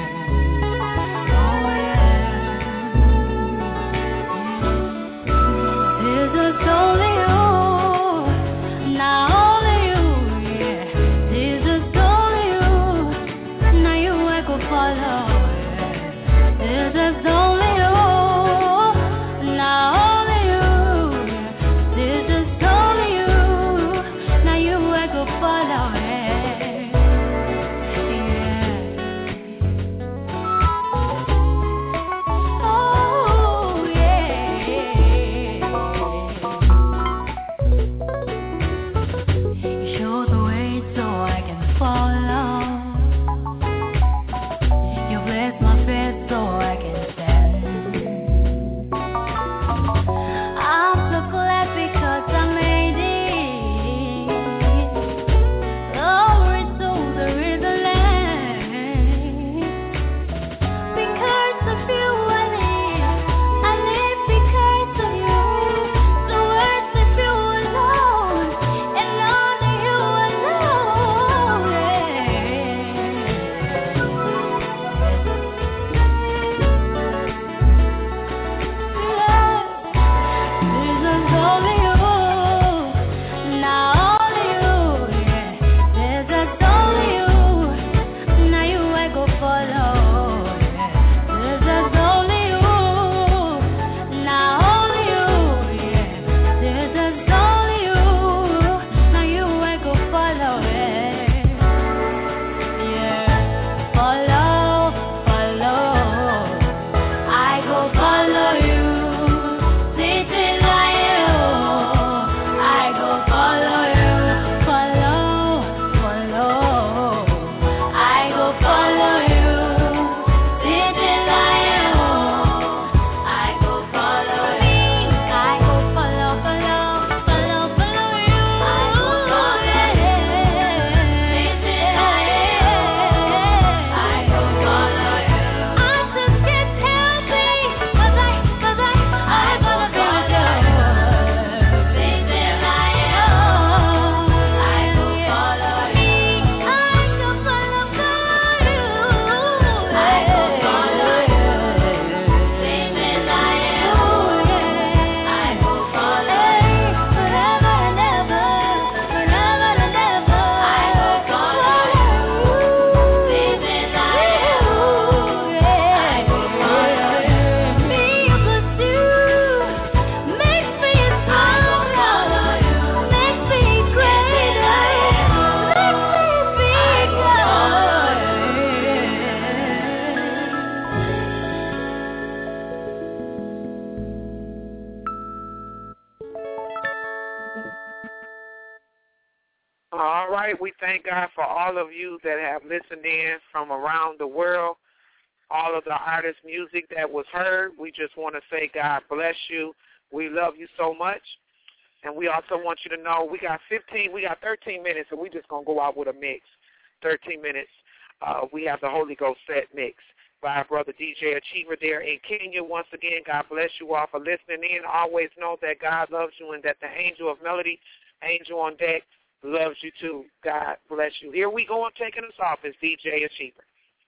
All right, we thank God for all of you that have listened in from around the world, all of the artists' music that was heard. We just want to say God bless you. We love you so much. And we also want you to know we got fifteen, we got thirteen minutes, and we just going to go out with a mix. thirteen minutes. Uh, we have the Holy Ghost set mix by our brother D J Achiever there in Kenya. Once again, God bless you all for listening in. Always know that God loves you and that the angel of melody, angel on deck, loves you too. God bless you. Here we go on taking us off is D J Achiever.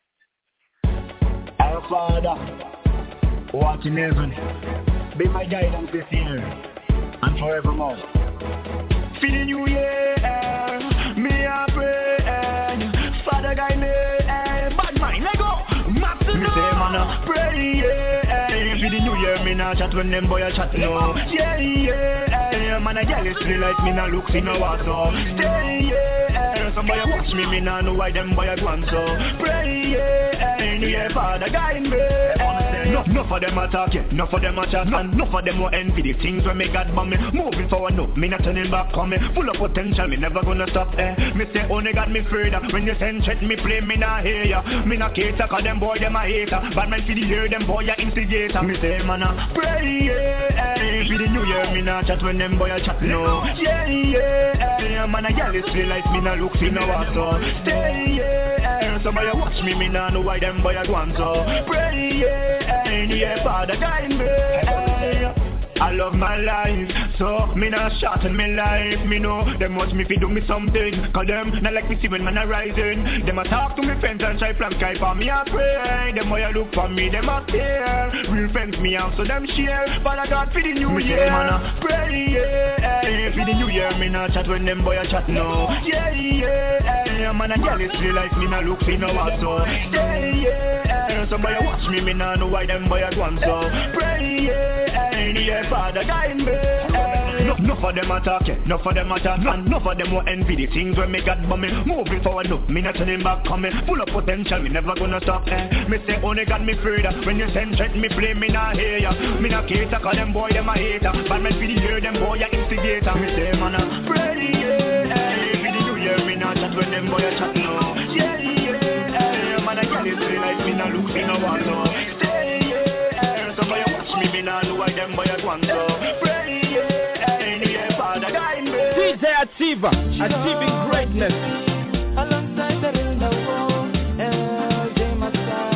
Our Father, who art in heaven, be my guidance this year and forevermore. For the new year, me a pray, Father guide me, bad mind, let go. Me say man a pray, yeah. For the new year, me nah chat when them boy a chat no. Yeah, yeah. Man a jealously like me nah look see no what so. Stay, yeah. Somebody watch me, me nah know why them boy a gone so. Pray, yeah. New year, Father guide me. No, no for them attack, yeah. No for them a chat, and no for them who envy the things when me got bomb me. Moving forward, no, me not turning back, come me. Full of potential, me never gonna stop, eh. Me say only got me further. When you send chat me play, me nah hear ya. Me nah cater, cause them boy them a hater. Bad man for the year, them boy a instigator. Me say man a pray, yeah. For the new year, me nah chat when them boy a chat, no. Yeah, yeah. Man a jealously like me nah look see no what so. Stay, yeah. Somebody watch me, me nah know why them boy a gone so. Pray, yeah. Yeah, Father guide me. I love my life, so me not shorten my life. Me know them watch me fi do me something, cause them not like me see when man a rising. Them a talk to me friends and try plan Skype for me a pray. Them boy a look for me, them a stare. Real friends me have, so them share. Father God for the new me year, man a pray, yeah. For the new year, me not chat when them boy a chat no. Yeah, yeah. Man a jealously like me not look fi no what so. Stay, yeah. Somebody watch me, me not know why them boy a gone so. Pray, yeah. Yeah, Father guide me. No, no for them attack, yeah. No for them attack, and no for them who envy the things when me got but me moving forward, no, me not turning back, coming full of potential, me never gonna stop, eh. Me say only got me further. When you send threat, me play, me not hear ya. Me not cater, cause them boy them a hater. But me for the year, them boy a instigator. Me say man a pray, yeah. For the new year, me not chat when them boy a chat no. Yeah, yeah. Man a get it like me not look, me no want no. Stay, yeah. Somebody watch me, me not know why them boy a want so. Pray, yeah. Yeah, Father guide me. D J Achiever, achieving greatness. Alongside the real love, L J Master.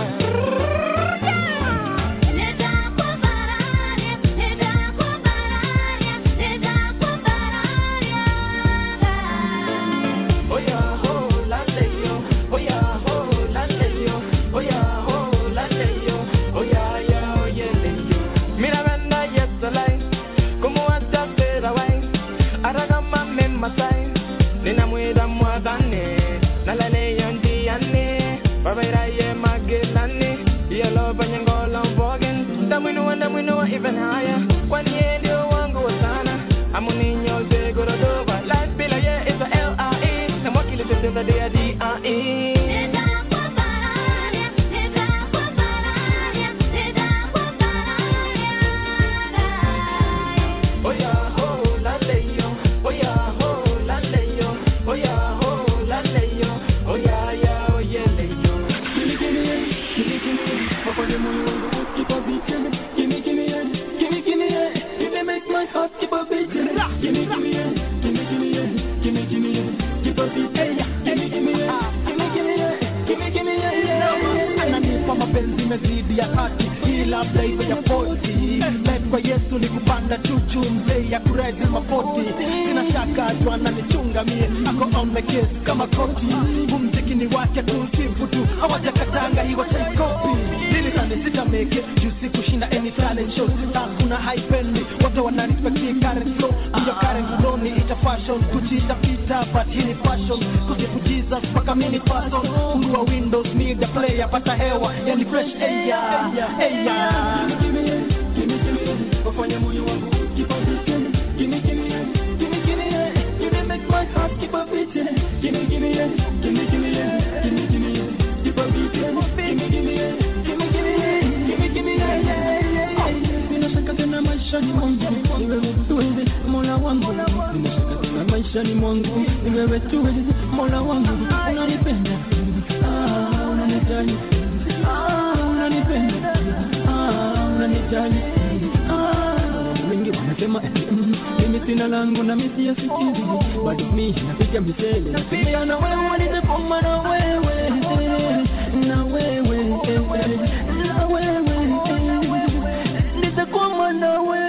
Oh yeah, oh la yo, oh yeah, oh la yo, oh yeah, oh la yo, oh yeah, yeah, oh yeah, mira venda y esto like, como hasta pero way, araga mame masai, nina muida muadane, nala leyon diane, babera ye magelane, yellow banyangola bogen, damino and damino even higher, one year you wango sana, I'm on in your day go to but life bill yeah it's a L I E, and what kill it is the day D I E. Keep a beat, gimme, gimme, gimme, gimme, gimme, gimme, gimme, keep a beat, hey, gimme, gimme, gimme, gimme, gimme, gimme, yeah. Anani kwa mapenzi mezidi ya haki, ila play for ya forty. Life kwa Yesu ni kupanda chuchu mzee ya kurezi mafoti. Sina shaka juana nichunga mie, ako on the case kama koti. Bumziki ni wake tu simpu tu, hawaja katanga hiwa take copy. Lili tani sita make it, juicy kushinda any talent show. Hakuna hype ni, watu wana respect the current flow. Iyo current unoni ita fashion, kuchita pita but hini fashion. Kujifu Jesus paka mini fashion. Fungua Windows need a player pata hewa, yani fresh air, air. Gimme, gimme, gimme, gimme, wafanya moyo wangu keep on beating. Gimme, gimme, gimme, gimme, you didn't make my heart keep on beating. Gimme, gimme, gimme, gimme, gimme, gimme, keep on beating. Gimme, gimme, gimme, gimme, gimme, gimme, yeah. Nina shaka tena maisha ni mwangu, niwe mtu hivi mola wangu. Nina shaka tena maisha ni Mungu, ni wewe tu, Mola wangu, unanipenda, ah, unanijali, ah, unanipenda, ah, unanijali, ah, wengi wanasema mimi sina langu na mimi siyasikizi, bado mimi napiga misele, napiga na wewe, nitakoma na wewe, na wewe, na wewe, nitakoma na wewe.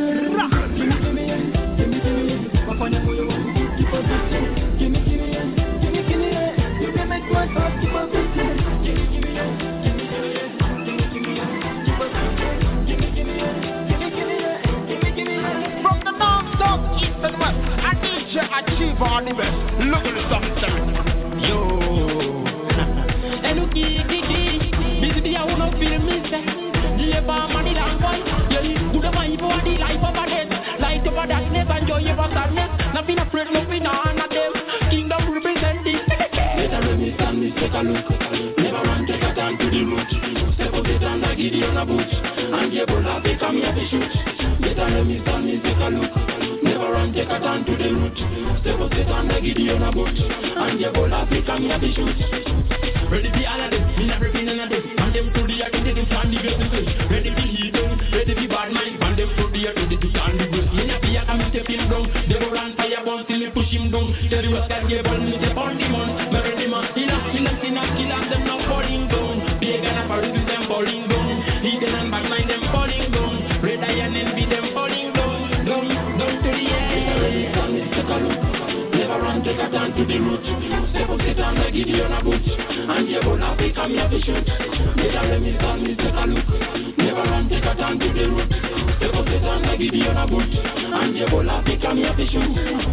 Wafanya moyo wangu keep up with give me, give me, give me, give me, you can make my heart keep up with give me, give me, give me, give me, give me, give me, keep up with give me, give me, give me, give me, give me, from the north, south, east and west, I D J Achiever on the best. Look at the stuff, yo. And look, busy day I wanna feel me say, labor money long boy, yeah, good vibe for the life of a head. Light up a darkness, enjoy your sadness. Nothing afraid, nothing on at them. Kingdom representing. Better let me stand this, take a look. Never run, take a time to the root. Step up it and I give you on a boot. And you will have to come here to shoot. Better let me stand this, take a look. Never run, take a time to the root. Step up it and I give you on a boot. And you will have to come here to shoot. Ready to all of them, in everything and a day. And them to the earth, they can stand the business. Ready to heat them, ready to bad mind. And them to the earth, they can stand the business. Me not be a come step him down. They go run fire bomb till me push him down. Tell you what that give on me, step on the man. Marry the man, he not, he not, he not, kill them, them not falling down. Big and a party with them falling down. Hidden and bad mind them falling down. Red eye and envy them falling down. Down, down to the end. Take a look. Never run, take a turn to the root. Step up, sit and I give you on a boot. And you gonna be come here to shoot. Better let me stand, me take a look. Never run, take a turn to the root. Step up, sit and I give you on a boot. And you gonna be come here to shoot.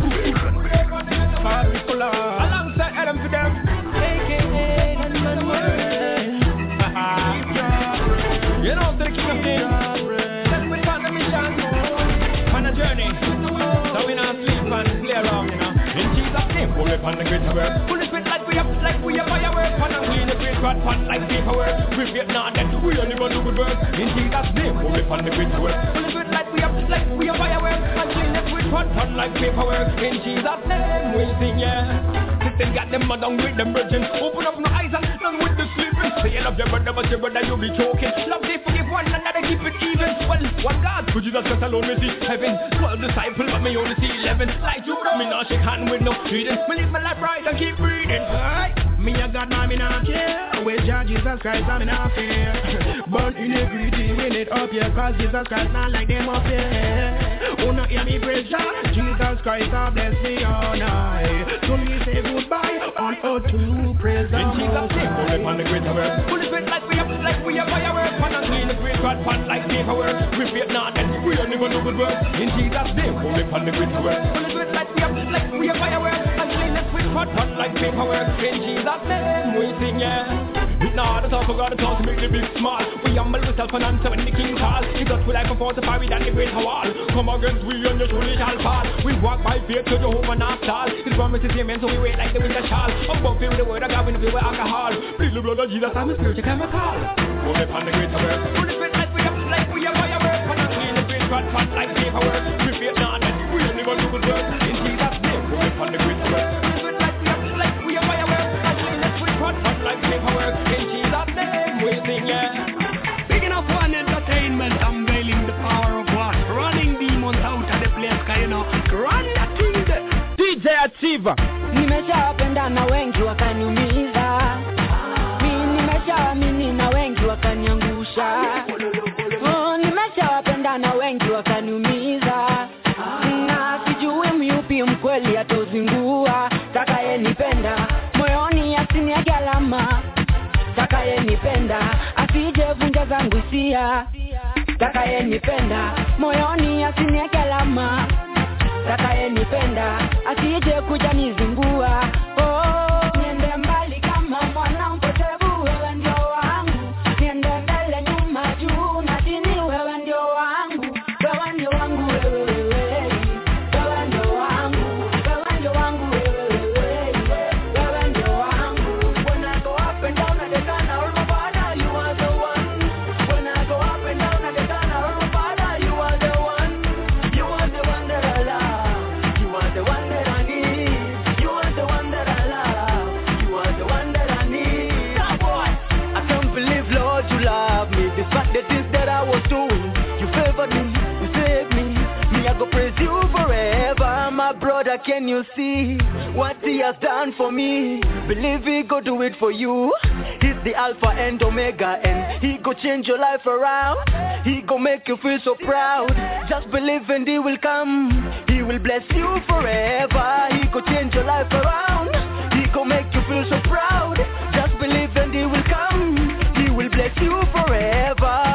Alongside Adam to them, A K A and man word. You know, to the king of kings. Tell me about the mission. On a journey, so we not sleep and play around, you know. In Jesus' name, pull it on the great work. Pull it with like we up, like we up firework. Pan and clean the great rod, pan like paperwork. We get not that, we only gonna do good work. In Jesus' name, pull it on the great work. Pull it with like we up, like we up firework. And clean the great rod, pan like paperwork. In Jesus' name, we sing, yeah. They got them mad down with them virgin. Open up no eyes and none with the sleeping. Say you love your brother, but your brother you be choking. Love they forgive one another, keep it even. Well, one God, for Jesus Christ alone me see heaven. Twelve disciples, but me only see eleven. Like you, me not shake hand with no treating. Me live my life right and keep breathing. Alright, me a God, man, me not care. With Jesus Christ, I'm not fear. Born in integrity, win it up here, cause Jesus Christ not like them up here. Oh, not hear me praise God. Jesus Christ, I bless me all night. So me say goodbye on earth to praise God. In Jesus' name, pull it on the great work. Pull it with like we up, like we up firework. Pan and clean the great rod, pan like paperwork. We fear not that we only gonna do good work. In Jesus' name, pull it on the great work. Pull it with like we up, like we up firework. And clean the great rod, pan like paperwork. In Jesus' name, we sing, yeah. Nah, the talk of God, the talk to make the big small. We humble ourselves and answer when the king calls. He got we like a fortify with that the great wall. Come against we and the truly shall fall. We walk by faith to the home and not stall. His promises amen, so we wait like the winter shawl. Above fill with the word of God, we fill with alcohol. Please the blood of Jesus, I'm a spiritual chemical. Pull it on the great work. Pull it like we have, like we have firework. Pan and clean the great rod, pan like paperwork. We fear not that we only gonna do good work. In Jesus' name, pull it on the great work. Pull it like we have, like we have firework. And clean the great rod, pan like paperwork. In Jesus' name, we sing, yeah. Big enough for an entertainment, unveiling the power of what? Running demons out of the place, cause you know, run that thing there. D J Achiever. Nimeshapenda na wengi wakaniumiza. Mimi nimeshaamini na wengi wakaniangusha. Oh, nimeshapenda na wengi wakaniumiza. Na sijui myupi mkweli atozingua. Takayenipenda moyoni asiniage alama. Takayenipenda asije vunja zangu hisia. Takayenipenda moyoni asiniage alama. Takayenipenda asije kuja nizingua. Oh, niende mbali kama mwana mpotevu, wewe ndio wangu. Niende mbele nyuma juu na chini, wewe ndio wangu. Wewe ndio wangu wewe wewe. Wewe ndio wangu. Wewe ndio wangu wewe wewe. Wewe ndio wangu. When I go up and down at the corner of my body, you are the one. When I go up and down at the corner of my body, you are the one. You are the one that I love. You are the one that I need. Father, can you see what he has done for me? Believe he go do it for you. He's the Alpha and Omega, and he go change your life around. He go make you feel so proud. Just believe and he will come. He will bless you forever. He go change your life around. He go make you feel so proud. Just believe and he will come. He will bless you forever.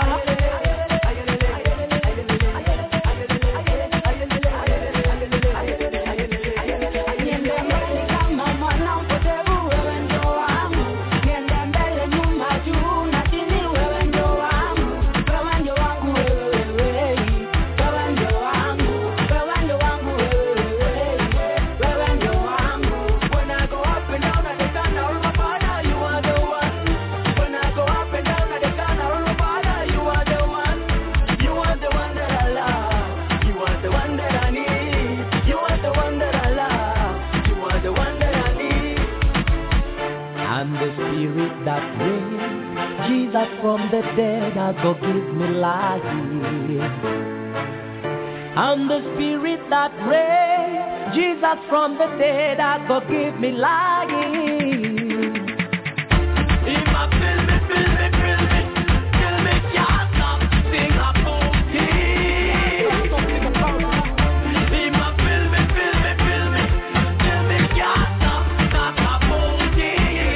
Jesus from the dead, I go give me life. I'm the spirit that raised Jesus from the dead, I go give me life. If I feel me, feel me, feel me, feel me, can't stop, sing a booty. If I feel me, feel me, feel me, feel me, can't stop, stop a booty.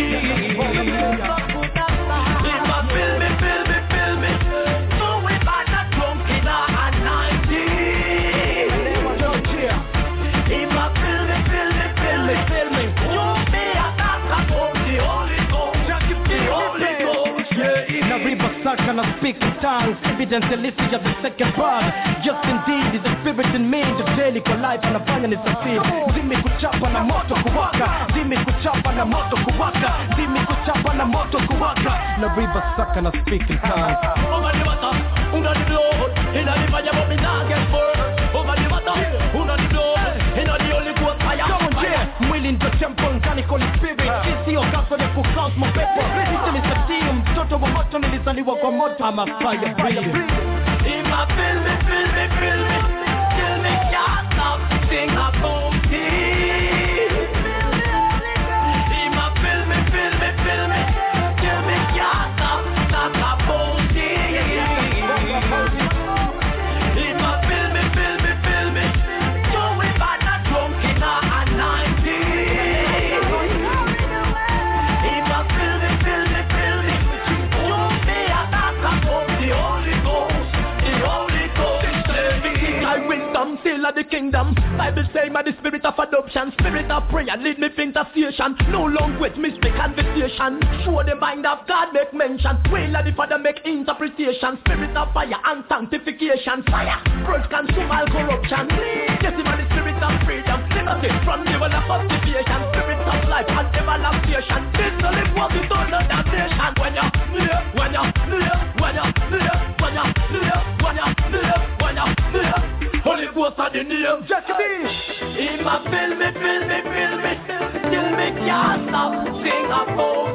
Can I speak in tongues? Evidence elicit of the second part. Just indeed is the spirit in me. The daily for life and a fire is a seed. Zimi kuchapa na moto kuwaka. Zimi kuchapa na moto kuwaka. Zimi kuchapa na moto kuwaka. Na river suck and I speak in tongues. Over the water, under the blood. In the fire but me not get burned. Over the water, under the blood. In the Holy Ghost fire. Come on, yeah. Willing to temple and can Holy Spirit. It's your God for the cook out my paper. Listen, it's a team. Toto wa moto nilizaliwa kwa moto. I'm a fire breather. If I feel me, feel me, feel me, feel me, can't stop, sing a booty. If I feel me, feel me, feel me, feel me, can't stop, stop a booty. If I feel me, feel me, feel me, do we bad not drunk in a ninety. If I feel me, feel me, feel me, do me a talk about the Holy Ghost, the Holy Ghost. I wisdom still of the kingdom. Bible say by the spirit of adoption, spirit of prayer lead me to intercession. No long wait mystic conversation. Show the mind of God make mention. Will of the Father make interpretation. Spirit of fire and sanctification. Fire, grudge consume all corruption. Yes, him and the spirit of freedom. Liberty from the world of obligation. Spirit of life and everlasting. This no live what is under damnation. When you live, when you live, when you live, when you live, when you live, when you live. Holy Ghost are the name. Just be. If I feel me, feel me, feel me, till me can't stop, sing a boat.